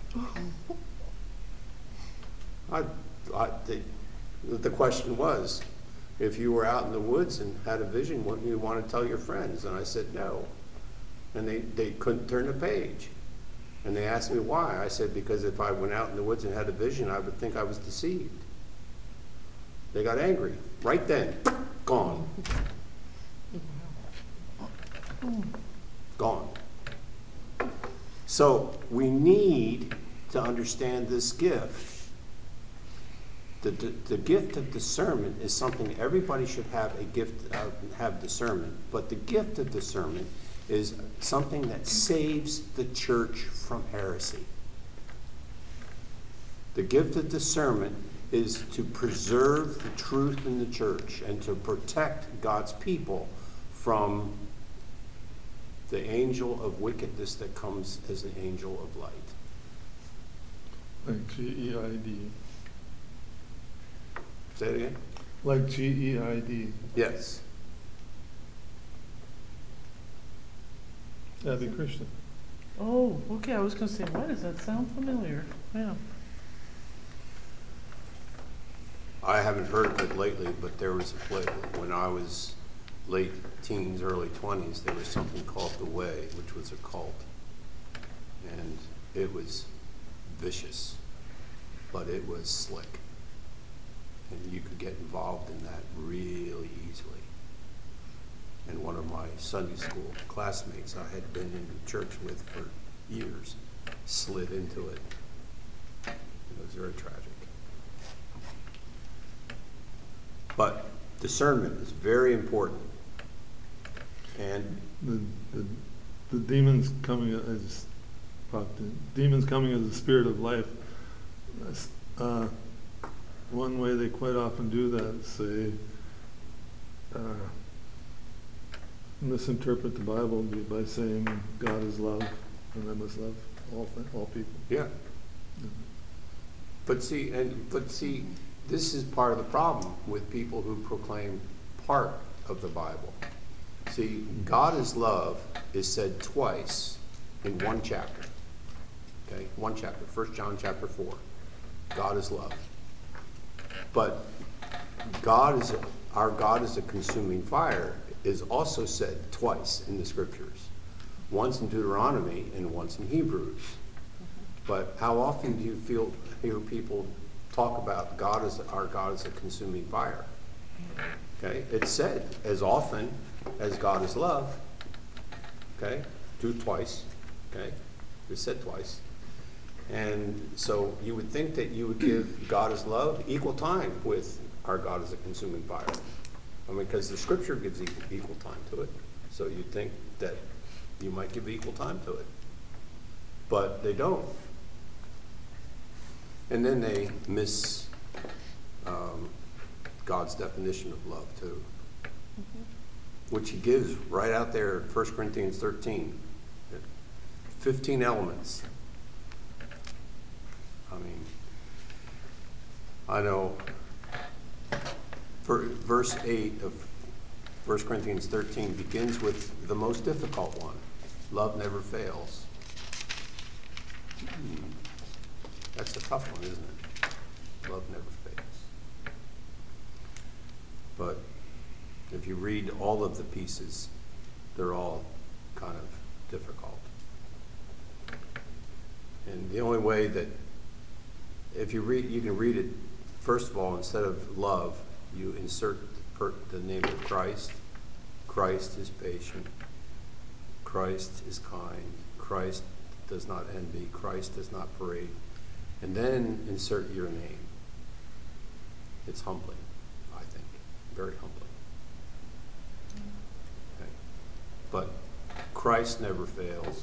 Speaker 1: The question was, if you were out in the woods and had a vision, wouldn't you want to tell your friends? And I said no. And they couldn't turn the page. And they asked me why. I said, because if I went out in the woods and had a vision, I would think I was deceived. They got angry. Right then, gone. Gone. So we need to understand this gift. The gift of discernment is something everybody should have a gift of, have discernment. But the gift of discernment is something that saves the church from heresy. The gift of discernment is to preserve the truth in the church and to protect God's people from the angel of wickedness that comes as an angel of light.
Speaker 2: Like G-E-I-D.
Speaker 1: Say it again?
Speaker 2: Like G-E-I-D.
Speaker 1: Yes.
Speaker 2: Abby Christian.
Speaker 8: oh, okay, I was gonna say, why does that sound familiar? Yeah.
Speaker 1: I haven't heard of it lately, but there was a play when I was late teens, early 20s, there was something called The Way, which was a cult. And it was vicious, but it was slick. And you could get involved in that really easily. And one of my Sunday school classmates I had been in church with for years slid into it. It was very tragic. But discernment is very important. And
Speaker 2: The demons coming as popped in. Demons coming as a spirit of life. One way they quite often do that is say, misinterpret the Bible by saying God is love and I must love all people.
Speaker 1: yeah. But see, this is part of the problem with people who proclaim part of the Bible. See, God is love is said twice in one chapter. Okay, one chapter, 1 John chapter 4. God is love. But our God is a consuming fire is also said twice in the scriptures. Once in Deuteronomy and once in Hebrews. But how often do you hear people talk about our God is a consuming fire? Okay, it's said as often as God is love. Okay, twice. Okay, it's said twice. And so you would think that you would give God is love equal time with our God is a consuming fire. I mean, because the scripture gives equal time to it. So you'd think that you might give equal time to it. But they don't. And then they miss God's definition of love too, which he gives right out there in 1 Corinthians 13. 15 elements. I mean, I know verse 8 of 1 Corinthians 13 begins with the most difficult one. Love never fails. That's a tough one, isn't it? Love never you read all of the pieces, they're all kind of difficult. And the only way that, if you read, you can read it, first of all, instead of love, you insert the name of Christ. Christ is patient. Christ is kind. Christ does not envy. Christ does not parade. And then insert your name. It's humbling, I think. Very humbling. Okay. But Christ never fails.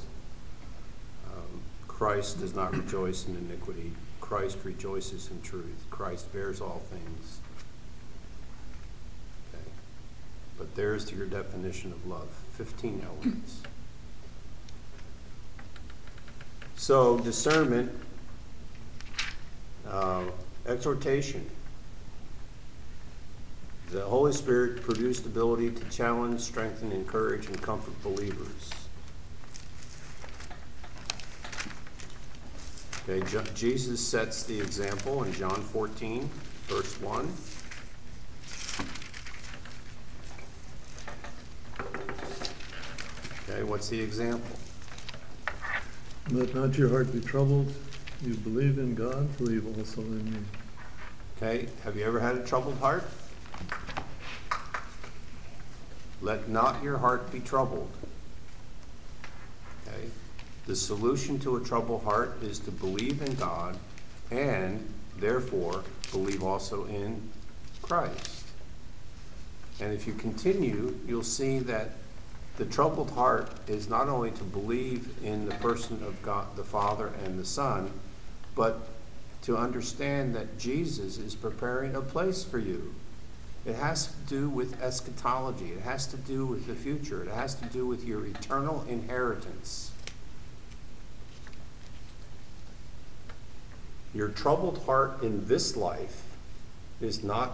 Speaker 1: Christ does not rejoice in iniquity. Christ rejoices in truth. Christ bears all things. Okay. But there's your definition of love. 15 elements. So, discernment, exhortation. The Holy Spirit produced ability to challenge, strengthen, encourage, and comfort believers. Okay, Jesus sets the example in John 14, verse 1. Okay, what's the example?
Speaker 2: Let not your heart be troubled. You believe in God, believe also in me.
Speaker 1: Okay, have you ever had a troubled heart? Let not your heart be troubled. Okay, the solution to a troubled heart is to believe in God and therefore believe also in Christ. And if you continue, you'll see that the troubled heart is not only to believe in the person of God, the Father and the Son, but to understand that Jesus is preparing a place for you. It has to do with eschatology. It has to do with the future. It has to do with your eternal inheritance. Your troubled heart in this life is not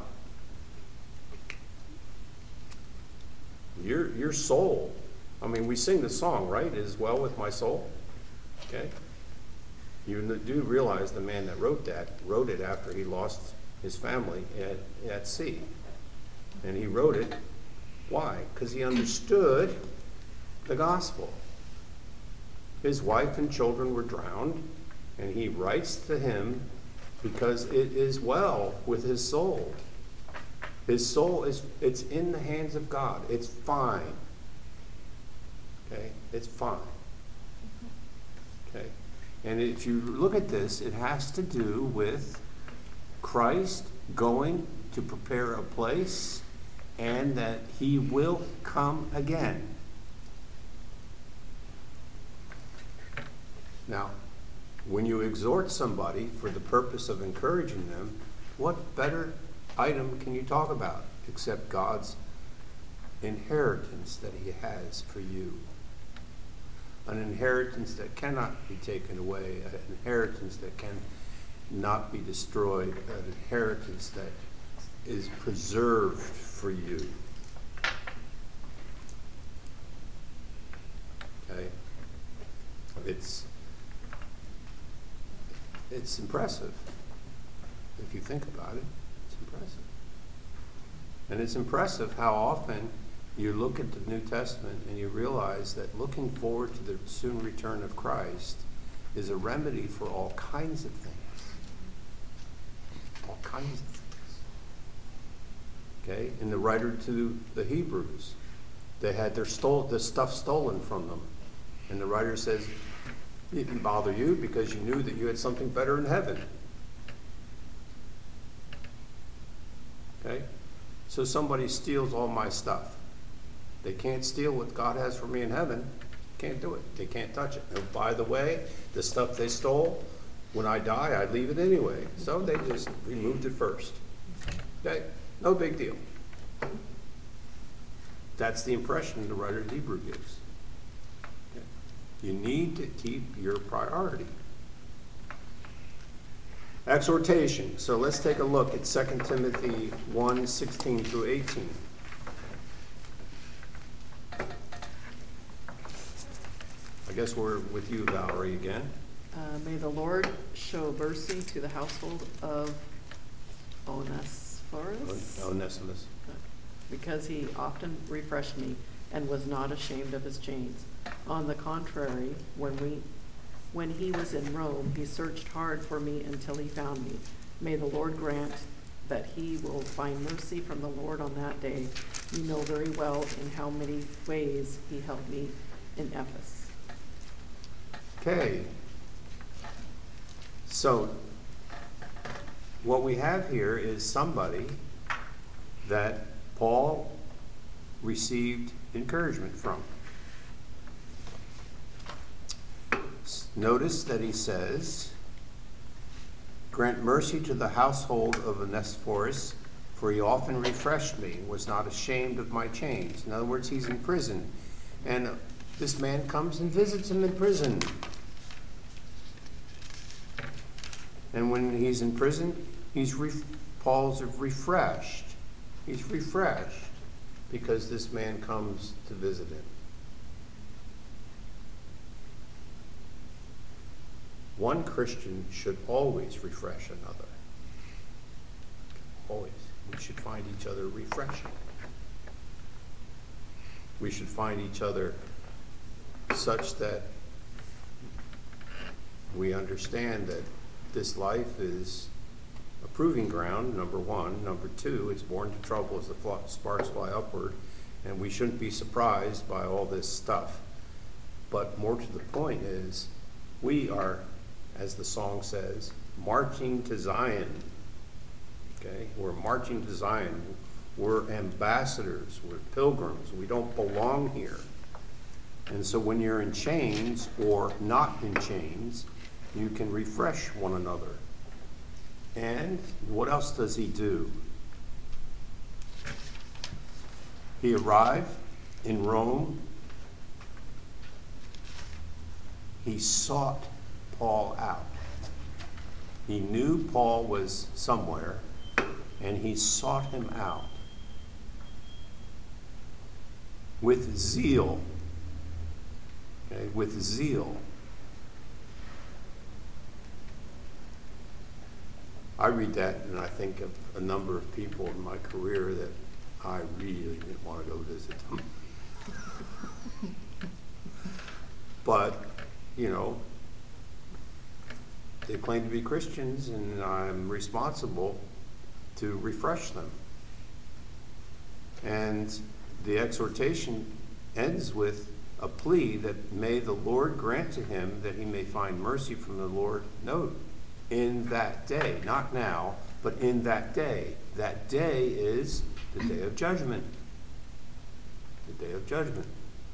Speaker 1: your soul. I mean, we sing the song, right? It is well with my soul. Okay? You do realize the man that wrote it after he lost his family at sea. And he wrote it, why? Because he understood the gospel. His wife and children were drowned, and he writes to him because it is well with his soul. His soul it's in the hands of God. It's fine. Okay? It's fine. Okay? And if you look at this, it has to do with Christ going to prepare a place and that he will come again. Now, when you exhort somebody for the purpose of encouraging them, what better item can you talk about except God's inheritance that he has for you? An inheritance that cannot be taken away, an inheritance that can not be destroyed, an inheritance that is preserved for you. Okay? It's impressive. If you think about it, it's impressive. And it's impressive how often you look at the New Testament and you realize that looking forward to the soon return of Christ is a remedy for all kinds of things. All kinds of things. Okay? In the writer to the Hebrews, they had the stuff stolen from them. And the writer says, it didn't bother you because you knew that you had something better in heaven. Okay? So somebody steals all my stuff. They can't steal what God has for me in heaven. Can't do it. They can't touch it. And by the way, the stuff they stole, when I die, I'd leave it anyway. So they just removed it first. Okay? No big deal. That's the impression the writer of Hebrew gives. Okay? You need to keep your priority. Exhortation. So let's take a look at 2 Timothy 1:16 through 18. I guess we're with you, Valerie, again.
Speaker 3: May the Lord show mercy to the household of Onesiphorus.
Speaker 1: Onesimus.
Speaker 3: because he often refreshed me and was not ashamed of his chains. On the contrary, when he was in Rome, he searched hard for me until he found me. May the Lord grant that he will find mercy from the Lord on that day. You know very well in how many ways he helped me in Ephesus.
Speaker 1: Okay. So, what we have here is somebody that Paul received encouragement from. Notice that he says, grant mercy to the household of Onesiphorus, for he often refreshed me, was not ashamed of my chains. In other words, he's in prison. And this man comes and visits him in prison. And when he's in prison, Paul's refreshed. He's refreshed because this man comes to visit him. One Christian should always refresh another. Always. We should find each other refreshing. We should find each other such that we understand that this life is a proving ground, number one. Number two, it's born to trouble as the sparks fly upward, and we shouldn't be surprised by all this stuff. But more to the point is, we are, as the song says, marching to Zion. Okay? We're marching to Zion. We're ambassadors. We're pilgrims. We don't belong here. And so when you're in chains or not in chains, you can refresh one another. And what else does he do? He arrived in Rome. He sought Paul out. He knew Paul was somewhere, and he sought him out with zeal. Okay, with zeal. I read that and I think of a number of people in my career that I really didn't want to go visit them. But, you know, they claim to be Christians, and I'm responsible to refresh them. And the exhortation ends with a plea that may the Lord grant to him that he may find mercy from the Lord. Note, in that day, not now, but in that day. That day is the day of judgment. The day of judgment.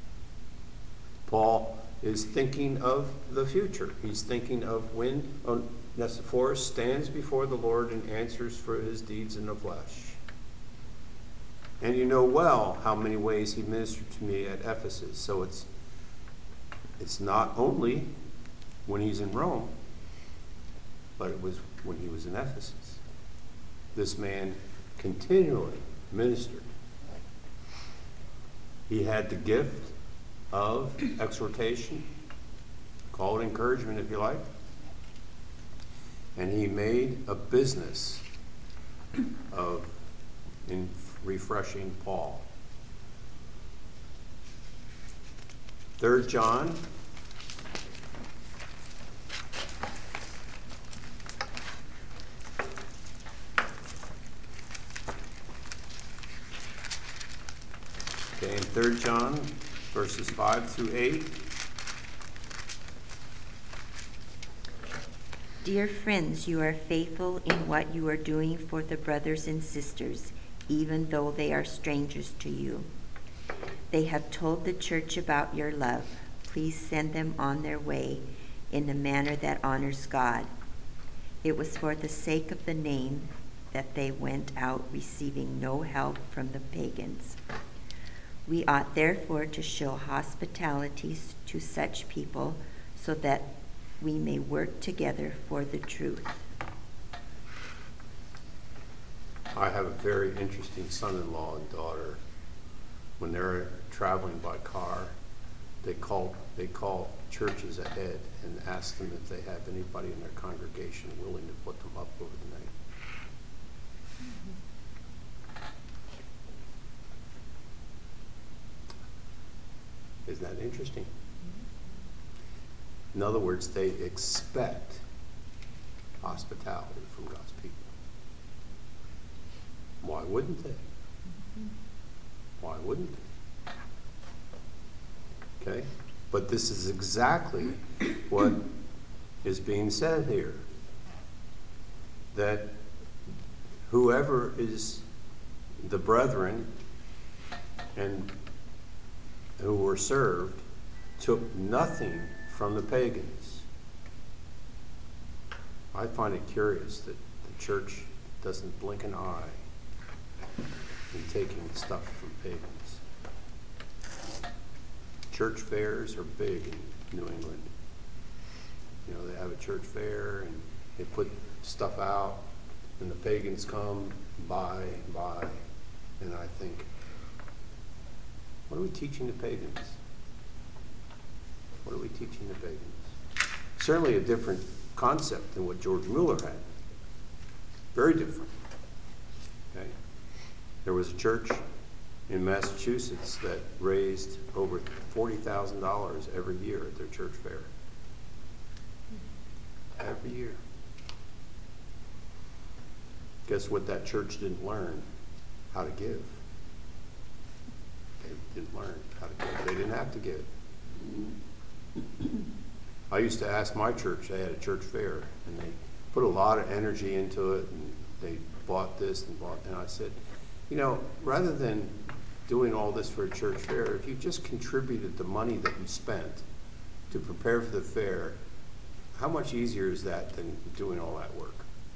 Speaker 1: Paul is thinking of the future. He's thinking of when Onesiphorus stands before the Lord and answers for his deeds in the flesh. And you know well how many ways he ministered to me at Ephesus. So it's not only when he's in Rome, but it was when he was in Ephesus. This man continually ministered. He had the gift of exhortation, call it encouragement if you like, and he made a business of refreshing Paul. 3 John in 3 John, verses 5 through 8.
Speaker 4: Dear friends, you are faithful in what you are doing for the brothers and sisters, even though they are strangers to you. They have told the church about your love. Please send them on their way in a manner that honors God. It was for the sake of the name that they went out, receiving no help from the pagans. We ought therefore to show hospitality to such people so that we may work together for the truth.
Speaker 1: I have a very interesting son-in-law and daughter. When they're traveling by car, they call churches ahead and ask them if they have anybody in their congregation willing to put them up over the night. Isn't that interesting? In other words, they expect hospitality from God's people. Why wouldn't they? Why wouldn't they? Okay? But this is exactly what is being said here. That whoever is the brethren and who were served took nothing from the pagans. I find it curious that the church doesn't blink an eye in taking stuff from pagans. Church fairs are big in New England. You know, they have a church fair and they put stuff out and the pagans come buy. And I think, what are we teaching the pagans? What are we teaching the pagans? Certainly a different concept than what George Mueller had. Very different. Okay? There was a church in Massachusetts that raised over $40,000 every year at their church fair. Every year. Guess what that church didn't learn? How to give. They didn't learn how to give. They didn't have to give. I used to ask my church, they had a church fair, and they put a lot of energy into it, and they bought this and bought, and I said, you know, rather than doing all this for a church fair, if you just contributed the money that you spent to prepare for the fair, how much easier is that than doing all that work?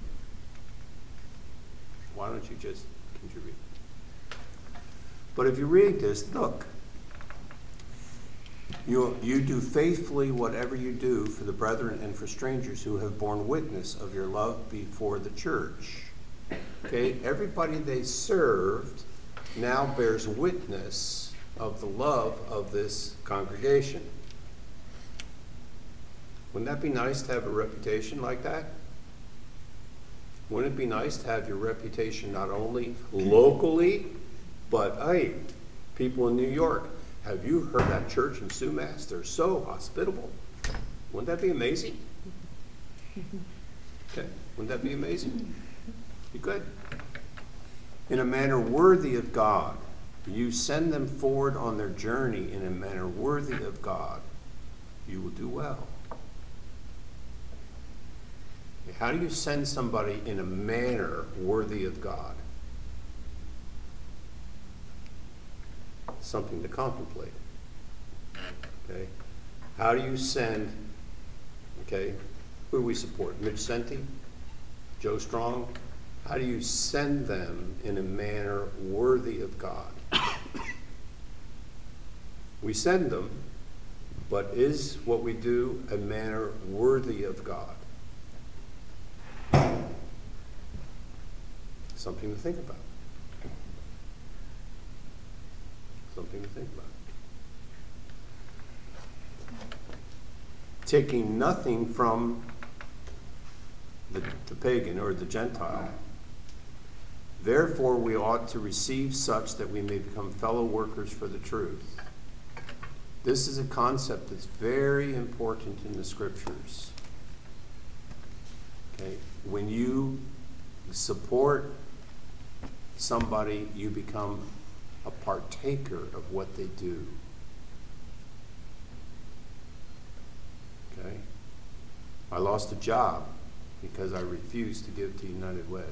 Speaker 1: Why don't you just contribute? But if you read this, look, you do faithfully whatever you do for the brethren and for strangers who have borne witness of your love before the church. Okay, everybody they served now bears witness of the love of this congregation. Wouldn't that be nice to have a reputation like that? Wouldn't it be nice to have your reputation not only locally, but hey, people in New York, have you heard that church in Sumas? They're so hospitable. Wouldn't that be amazing? Okay, wouldn't that be amazing? Be good. In a manner worthy of God, you send them forward on their journey in a manner worthy of God, you will do well. How do you send somebody in a manner worthy of God? Something to contemplate. Okay? How do you send, okay, who do we support? Mitch Senti? Joe Strong? How do you send them in a manner worthy of God? We send them, but is what we do a manner worthy of God? Something to think about. Something to think about. Taking nothing from the pagan or the Gentile. Therefore, we ought to receive such that we may become fellow workers for the truth. This is a concept that's very important in the scriptures. Okay? When you support somebody, you become a partaker of what they do. Okay? I lost a job because I refused to give to United Way.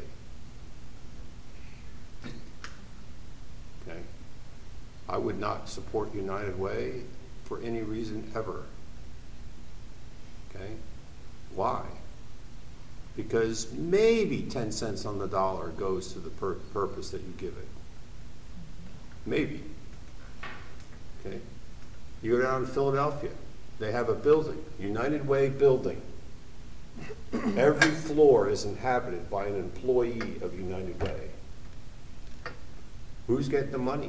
Speaker 1: Okay? I would not support United Way for any reason ever. Okay? Why? Because maybe 10 cents on the dollar goes to the purpose that you give it. Maybe. Okay? You go down to Philadelphia, they have a building, United Way building. Every floor is inhabited by an employee of United Way. Who's getting the money?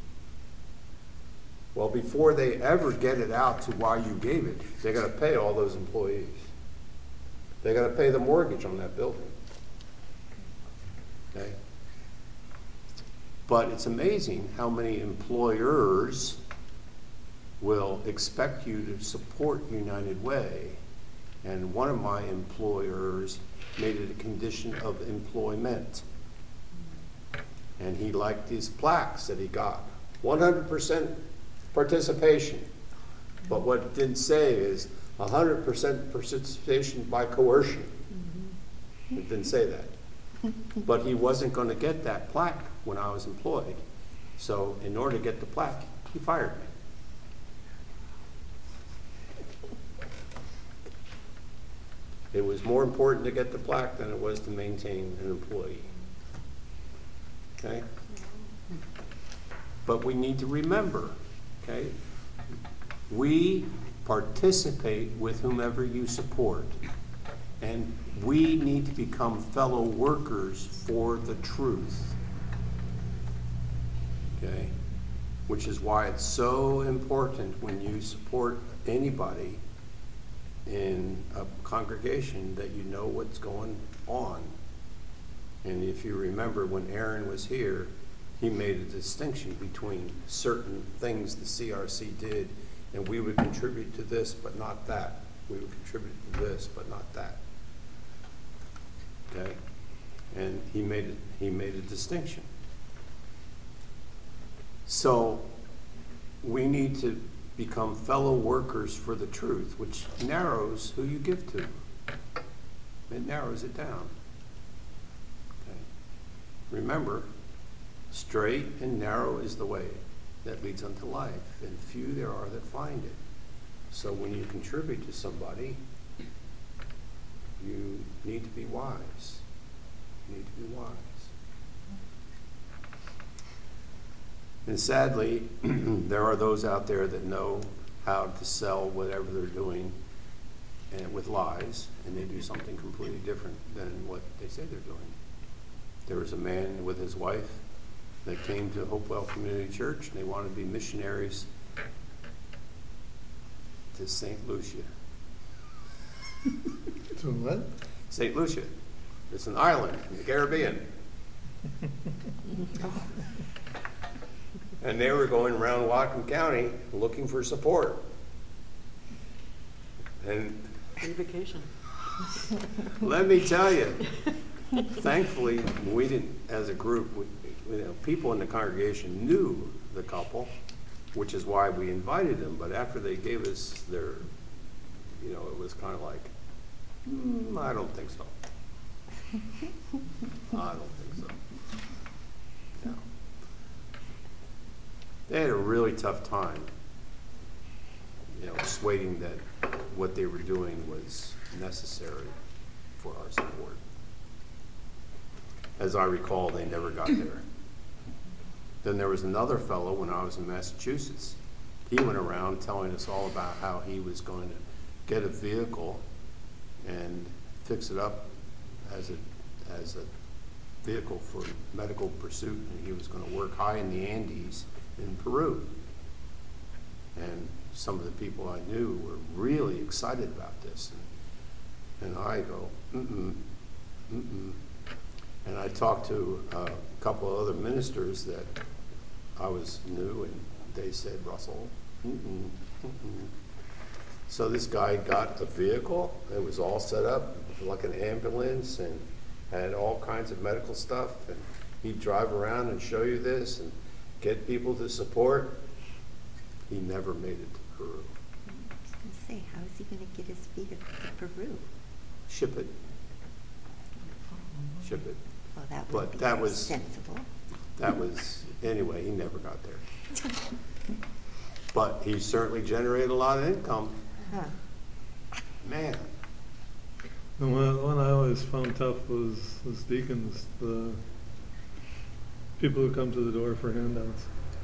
Speaker 1: Well, before they ever get it out to why you gave it, they got to pay all those employees. They got to pay the mortgage on that building. Okay? But it's amazing how many employers will expect you to support United Way. And one of my employers made it a condition of employment. And he liked these plaques that he got. 100% participation. But what it didn't say is 100% participation by coercion. It didn't say that. But he wasn't going to get that plaque when I was employed. So in order to get the plaque, he fired me. It was more important to get the plaque than it was to maintain an employee. Okay? But we need to remember, okay? We participate with whomever you support. And we need to become fellow workers for the truth. Okay? Which is why it's so important when you support anybody in a congregation that you know what's going on. And if you remember when Aaron was here, he made a distinction between certain things the CRC did, and we would contribute to this but not that. We would contribute to this but not that. Okay? And he made a distinction. So we need to become fellow workers for the truth, which narrows who you give to. It narrows it down. Okay. Remember, straight and narrow is the way that leads unto life, and few there are that find it. So when you contribute to somebody, you need to be wise. You need to be wise. And sadly, there are those out there that know how to sell whatever they're doing and with lies, and they do something completely different than what they say they're doing. There was a man with his wife that came to Hopewell Community Church, and they wanted to be missionaries to St. Lucia.
Speaker 2: To what?
Speaker 1: St. Lucia. It's an island in the Caribbean. And they were going around Whatcom County looking for support. And
Speaker 3: Free vacation.
Speaker 1: let me tell you, thankfully, we didn't, as a group, people in the congregation knew the couple, which is why we invited them. But after they gave us their, it was kind of like, I don't think so. I don't think so. No. They had a really tough time, persuading that what they were doing was necessary for our support. As I recall, they never got there. Then there was another fellow when I was in Massachusetts. He went around telling us all about how he was going to get a vehicle and fix it up as a vehicle for medical pursuit, and he was going to work high in the Andes in Peru. And some of the people I knew were really excited about this. And I go, And I talked to a couple of other ministers that I was new, and they said, Russell, So this guy got a vehicle. It was all set up like an ambulance and had all kinds of medical stuff. And he'd drive around and show you this and get people to support. He never made it to Peru.
Speaker 4: I was going to say, how is he going to get his vehicle to Peru?
Speaker 1: Ship it. Ship it.
Speaker 4: Well, that
Speaker 1: But
Speaker 4: would be
Speaker 1: that was-
Speaker 4: sensible.
Speaker 1: Anyway, he never got there. But he certainly generated a lot of income.
Speaker 4: Huh.
Speaker 1: Man,
Speaker 2: And one I always found tough was deacons, the people who come to the door for handouts.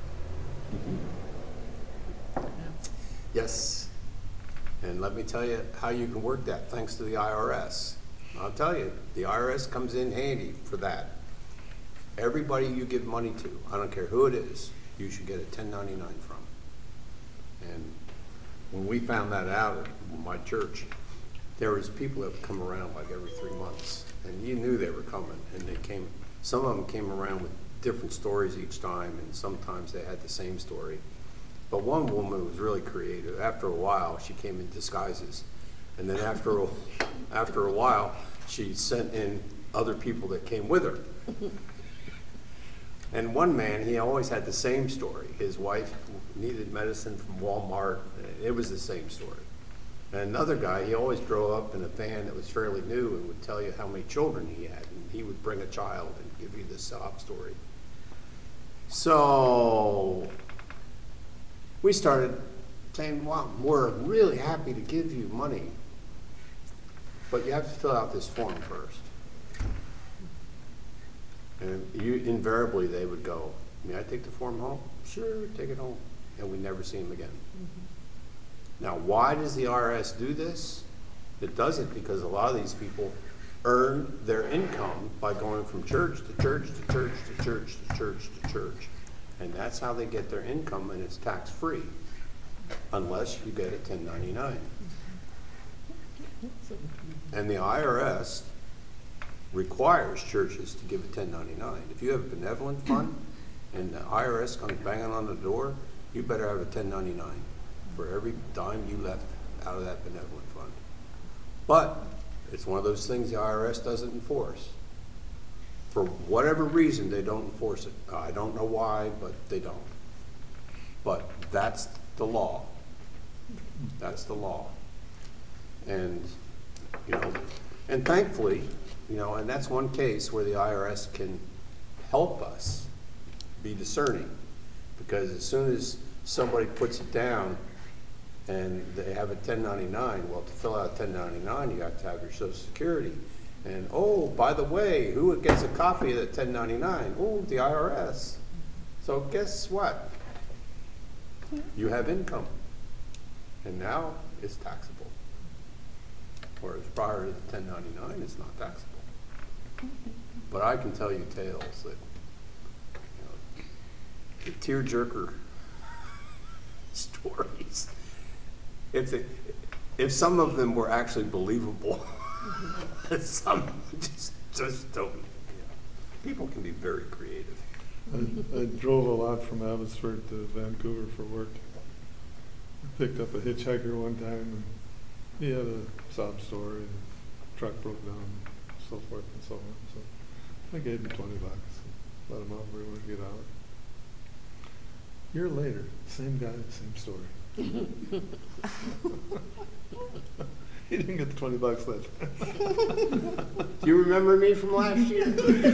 Speaker 1: yes. And let me tell you how you can work that, thanks to the IRS. I'll tell you, the IRS comes in handy for that. Everybody you give money to, I don't care who it is, you should get a 1099 from. And when we found that out at my church, there was people that would come around like every 3 months, and you knew they were coming, and they came. Some of them came around with different stories each time, and sometimes they had the same story. But one woman was really creative. After a while, she came in disguises. And then after a while, she sent in other people that came with her. And one man, he always had the same story. His wife needed medicine from Walmart. It was the same story. And another guy, he always drove up in a van that was fairly new and would tell you how many children he had. And he would bring a child and give you this sob story. So we started saying, wow, we're really happy to give you money, but you have to fill out this form first. And invariably they would go, may I take the form home? Sure, take it home. And we never see them again. Now, why does the IRS do this? It does it because a lot of these people earn their income by going from church to church to church to church to church to church. And that's how they get their income, and it's tax-free, unless you get a 1099. And the IRS requires churches to give a 1099. If you have a benevolent fund and the IRS comes banging on the door, you better have a 1099 for every dime you left out of that benevolent fund. But it's one of those things the IRS doesn't enforce. For whatever reason, they don't enforce it. I don't know why, but they don't. But that's the law. That's the law. And, you know, and thankfully, you know, and that's one case where the IRS can help us be discerning. Because as soon as somebody puts it down and they have a 1099, well, to fill out a 1099, you have to have your Social Security. And, oh, by the way, who gets a copy of the 1099? Oh, the IRS. So guess what? You have income. And now it's taxable. Whereas prior to the 1099, it's not taxable. But I can tell you tales that, you know, the tearjerker stories, if some of them were actually believable, some just don't. Yeah. People can be very creative.
Speaker 2: I drove a lot from Abbotsford to Vancouver for work. I picked up a hitchhiker one time, and he had a sob story. The truck broke down, and so forth and so on. So I gave him $20 and let him out where he wanted to get out. A year later, same guy, same story. He didn't get the $20 that time.
Speaker 1: Do you remember me from last year?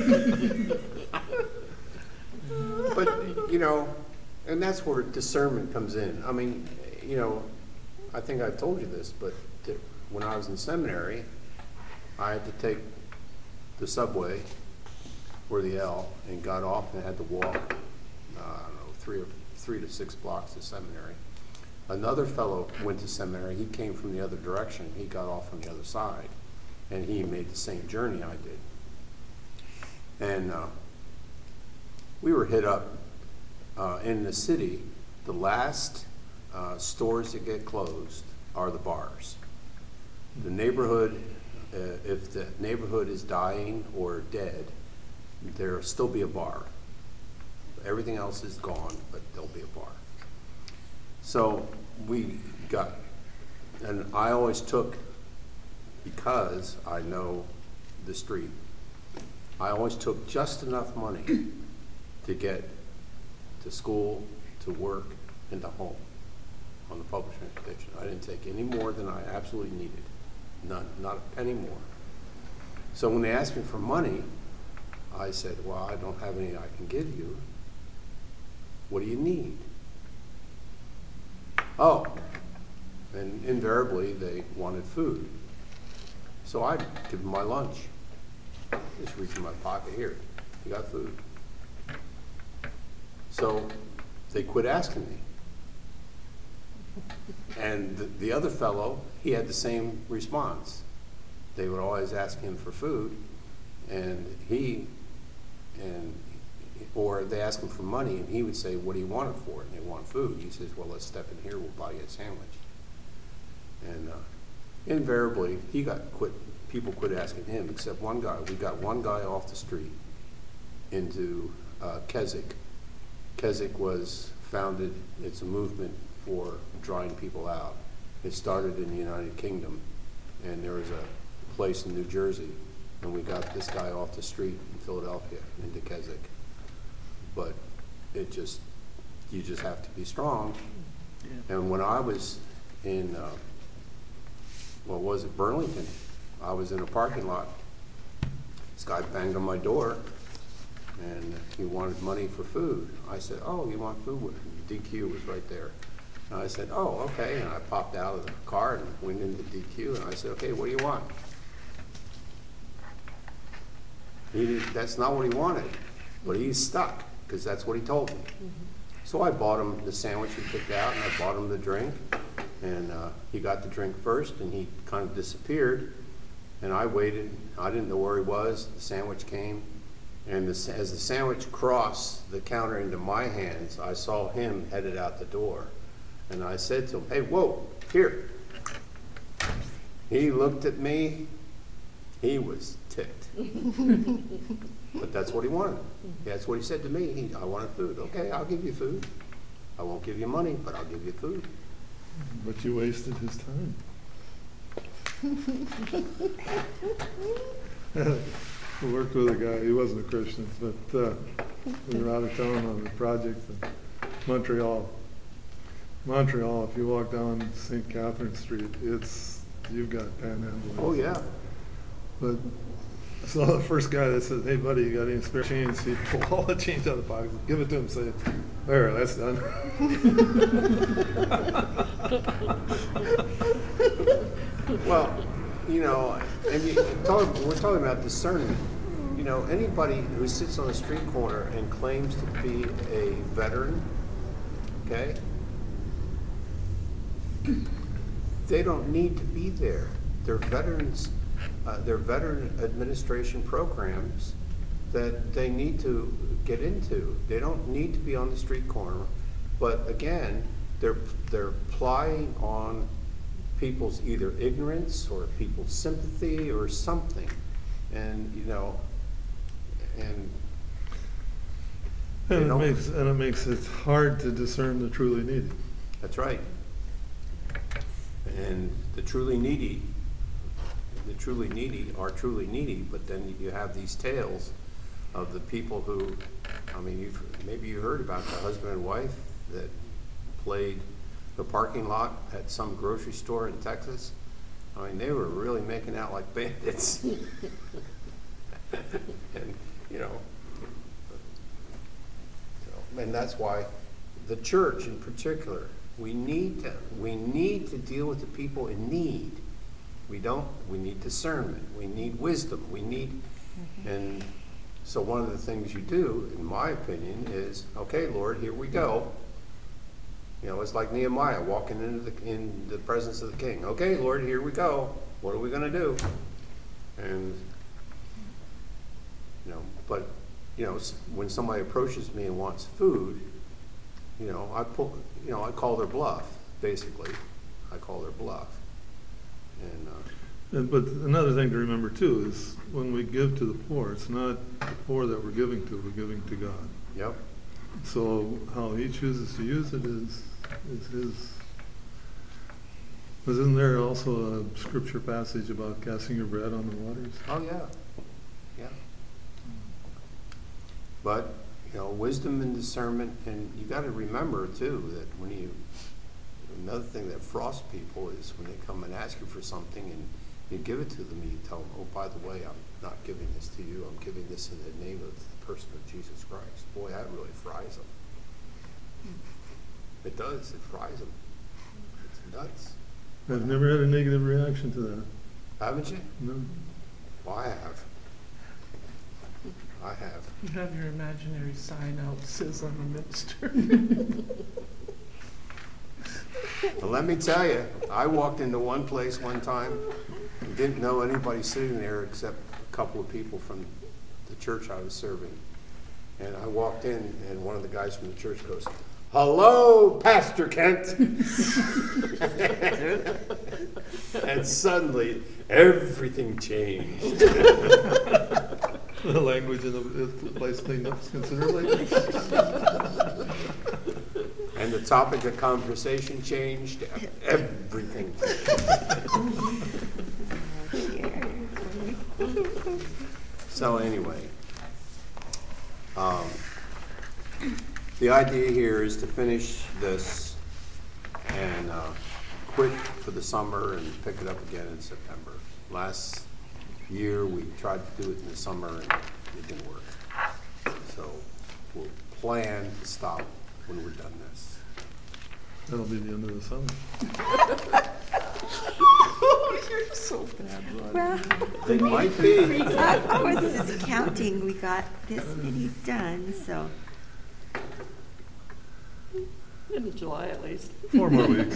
Speaker 1: But, you know, and that's where discernment comes in. I mean, you know, I think I've told you this, but when I was in seminary, I had to take the subway or the L and got off and had to walk, I don't know, 3 to 6 blocks to seminary. Another fellow went to seminary. He came from the other direction. He got off on the other side, and he made the same journey I did. And we were hit up in the city. The last stores that get closed are the bars. The neighborhood, if the neighborhood is dying or dead, there'll still be a bar. Everything else is gone, but there'll be a bar. So we got, and I always took, because I know the street, I always took just enough money to get to school, to work, and to home on the public transportation. I didn't take any more than I absolutely needed. None, not a penny more. So when they asked me for money, I said, well, I don't have any I can give you. What do you need? Oh, and invariably they wanted food. So I'd give them my lunch. Just reach in my pocket, here, you got food. So they quit asking me. And the other fellow, he had the same response. They would always ask him for food, or they ask him for money, and he would say, what do you want it for? And they want food. He says, well, let's step in here, we'll buy you a sandwich. And invariably, people quit asking him, except one guy. We got one guy off the street into Keswick. Keswick was founded, it's a movement for drawing people out. It started in the United Kingdom, and there was a place in New Jersey, and we got this guy off the street in Philadelphia, into Keswick. But it just, you just have to be strong. And when I was in, Burlington, I was in a parking lot. This guy banged on my door, and he wanted money for food. I said, "Oh, you want food?" DQ was right there. And I said, "Oh, okay." And I popped out of the car and went into DQ, and I said, "Okay, what do you want?" That's not what he wanted, but he's stuck, because that's what he told me. So I bought him the sandwich he picked out, and I bought him the drink. And he got the drink first, and he kind of disappeared. And I waited. I didn't know where he was. The sandwich came. And as the sandwich crossed the counter into my hands, I saw him headed out the door. And I said to him, "Hey, whoa, here." He looked at me. He was ticked. But that's what he wanted. That's what he said to me. I wanted food. "Okay, I'll give you food. I won't give you money, but I'll give you food."
Speaker 2: But you wasted his time. I worked with a guy, he wasn't a Christian, but we were out of town on a project in Montreal. Montreal, if you walk down St. Catherine Street, you've got panhandling.
Speaker 1: Oh, yeah.
Speaker 2: But I saw the first guy that said, "Hey buddy, you got any spare change?" He'd pull all the change out of the pocket, give it to him, say, "There, that's done."
Speaker 1: Well, you know, and we're talking about discernment. You know, anybody who sits on a street corner and claims to be a veteran, okay, they don't need to be there. They're veterans. They're veteran administration programs that they need to get into. They don't need to be on the street corner. But again, they're plying on people's either ignorance or people's sympathy or something. And, you know, and
Speaker 2: it makes it hard to discern the truly needy.
Speaker 1: that's right. And the truly needy are truly needy, but then you have these tales of the people who, I mean, maybe you heard about the husband and wife that played the parking lot at some grocery store in Texas. I mean, they were really making out like bandits. And, you know, and that's why the church in particular, we need to deal with the people in need. We need discernment, we need wisdom, and so one of the things you do, in my opinion, is, "Okay, Lord, here we go." You know, it's like Nehemiah walking in the presence of the king. "Okay, Lord, here we go. What are we going to do?" And, you know, but, you know, when somebody approaches me and wants food, you know, I call their bluff, basically. I call their bluff.
Speaker 2: But another thing to remember too is when we give to the poor, it's not the poor that we're giving to God.
Speaker 1: Yep.
Speaker 2: So how he chooses to use it is his. Isn't there also a scripture passage about casting your bread on the waters?
Speaker 1: Oh, yeah. Yeah. But, you know, wisdom and discernment, and you got to remember too that another thing that frosts people is when they come and ask you for something and you give it to them, and you tell them, "Oh, by the way, I'm not giving this to you. I'm giving this in the name of the person of Jesus Christ." Boy, that really fries them. It does. It fries them. It's nuts.
Speaker 2: I've never had a negative reaction to that.
Speaker 1: Haven't you?
Speaker 2: No.
Speaker 1: Well, I have. I have.
Speaker 8: You have your imaginary sign out that says I'm a minister.
Speaker 1: Well, let me tell you, I walked into one place one time, and didn't know anybody sitting there except a couple of people from the church I was serving. And I walked in, and one of the guys from the church goes, "Hello, Pastor Kent." And suddenly, everything changed.
Speaker 2: The language in the place cleaned up considerably.
Speaker 1: And the topic of conversation changed, everything. So anyway, the idea here is to finish this and quit for the summer and pick it up again in September. Last year, we tried to do it in the summer and it didn't work. So we'll plan to stop when we're done this.
Speaker 2: That'll be the end of the summer.
Speaker 3: You're so bad, Ron.
Speaker 4: Well,
Speaker 1: It might be.
Speaker 4: I was just counting, we got this many done, so.
Speaker 3: Into July at least.
Speaker 2: 4 more weeks.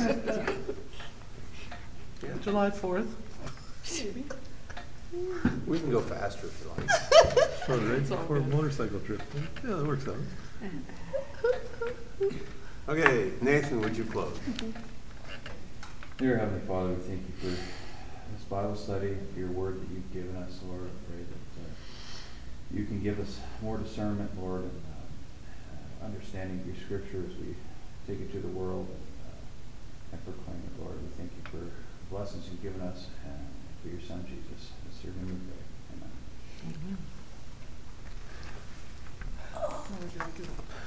Speaker 1: Yeah.
Speaker 8: July 4th.
Speaker 3: Maybe.
Speaker 1: We can go faster if you like.
Speaker 2: For the
Speaker 3: It's all
Speaker 2: for a
Speaker 3: good.
Speaker 2: motorcycle trip. Yeah, that works out.
Speaker 1: Okay, Nathan, would you close?
Speaker 6: Dear Heavenly Father, we thank you for this Bible study, for your word that you've given us, Lord. I pray that you can give us more discernment, Lord, and understanding of your scripture as we take it to the world and proclaim it, Lord. We thank you for the blessings you've given us and for your Son, Jesus. It's your name we pray. Amen.
Speaker 3: Oh, we gotta get up.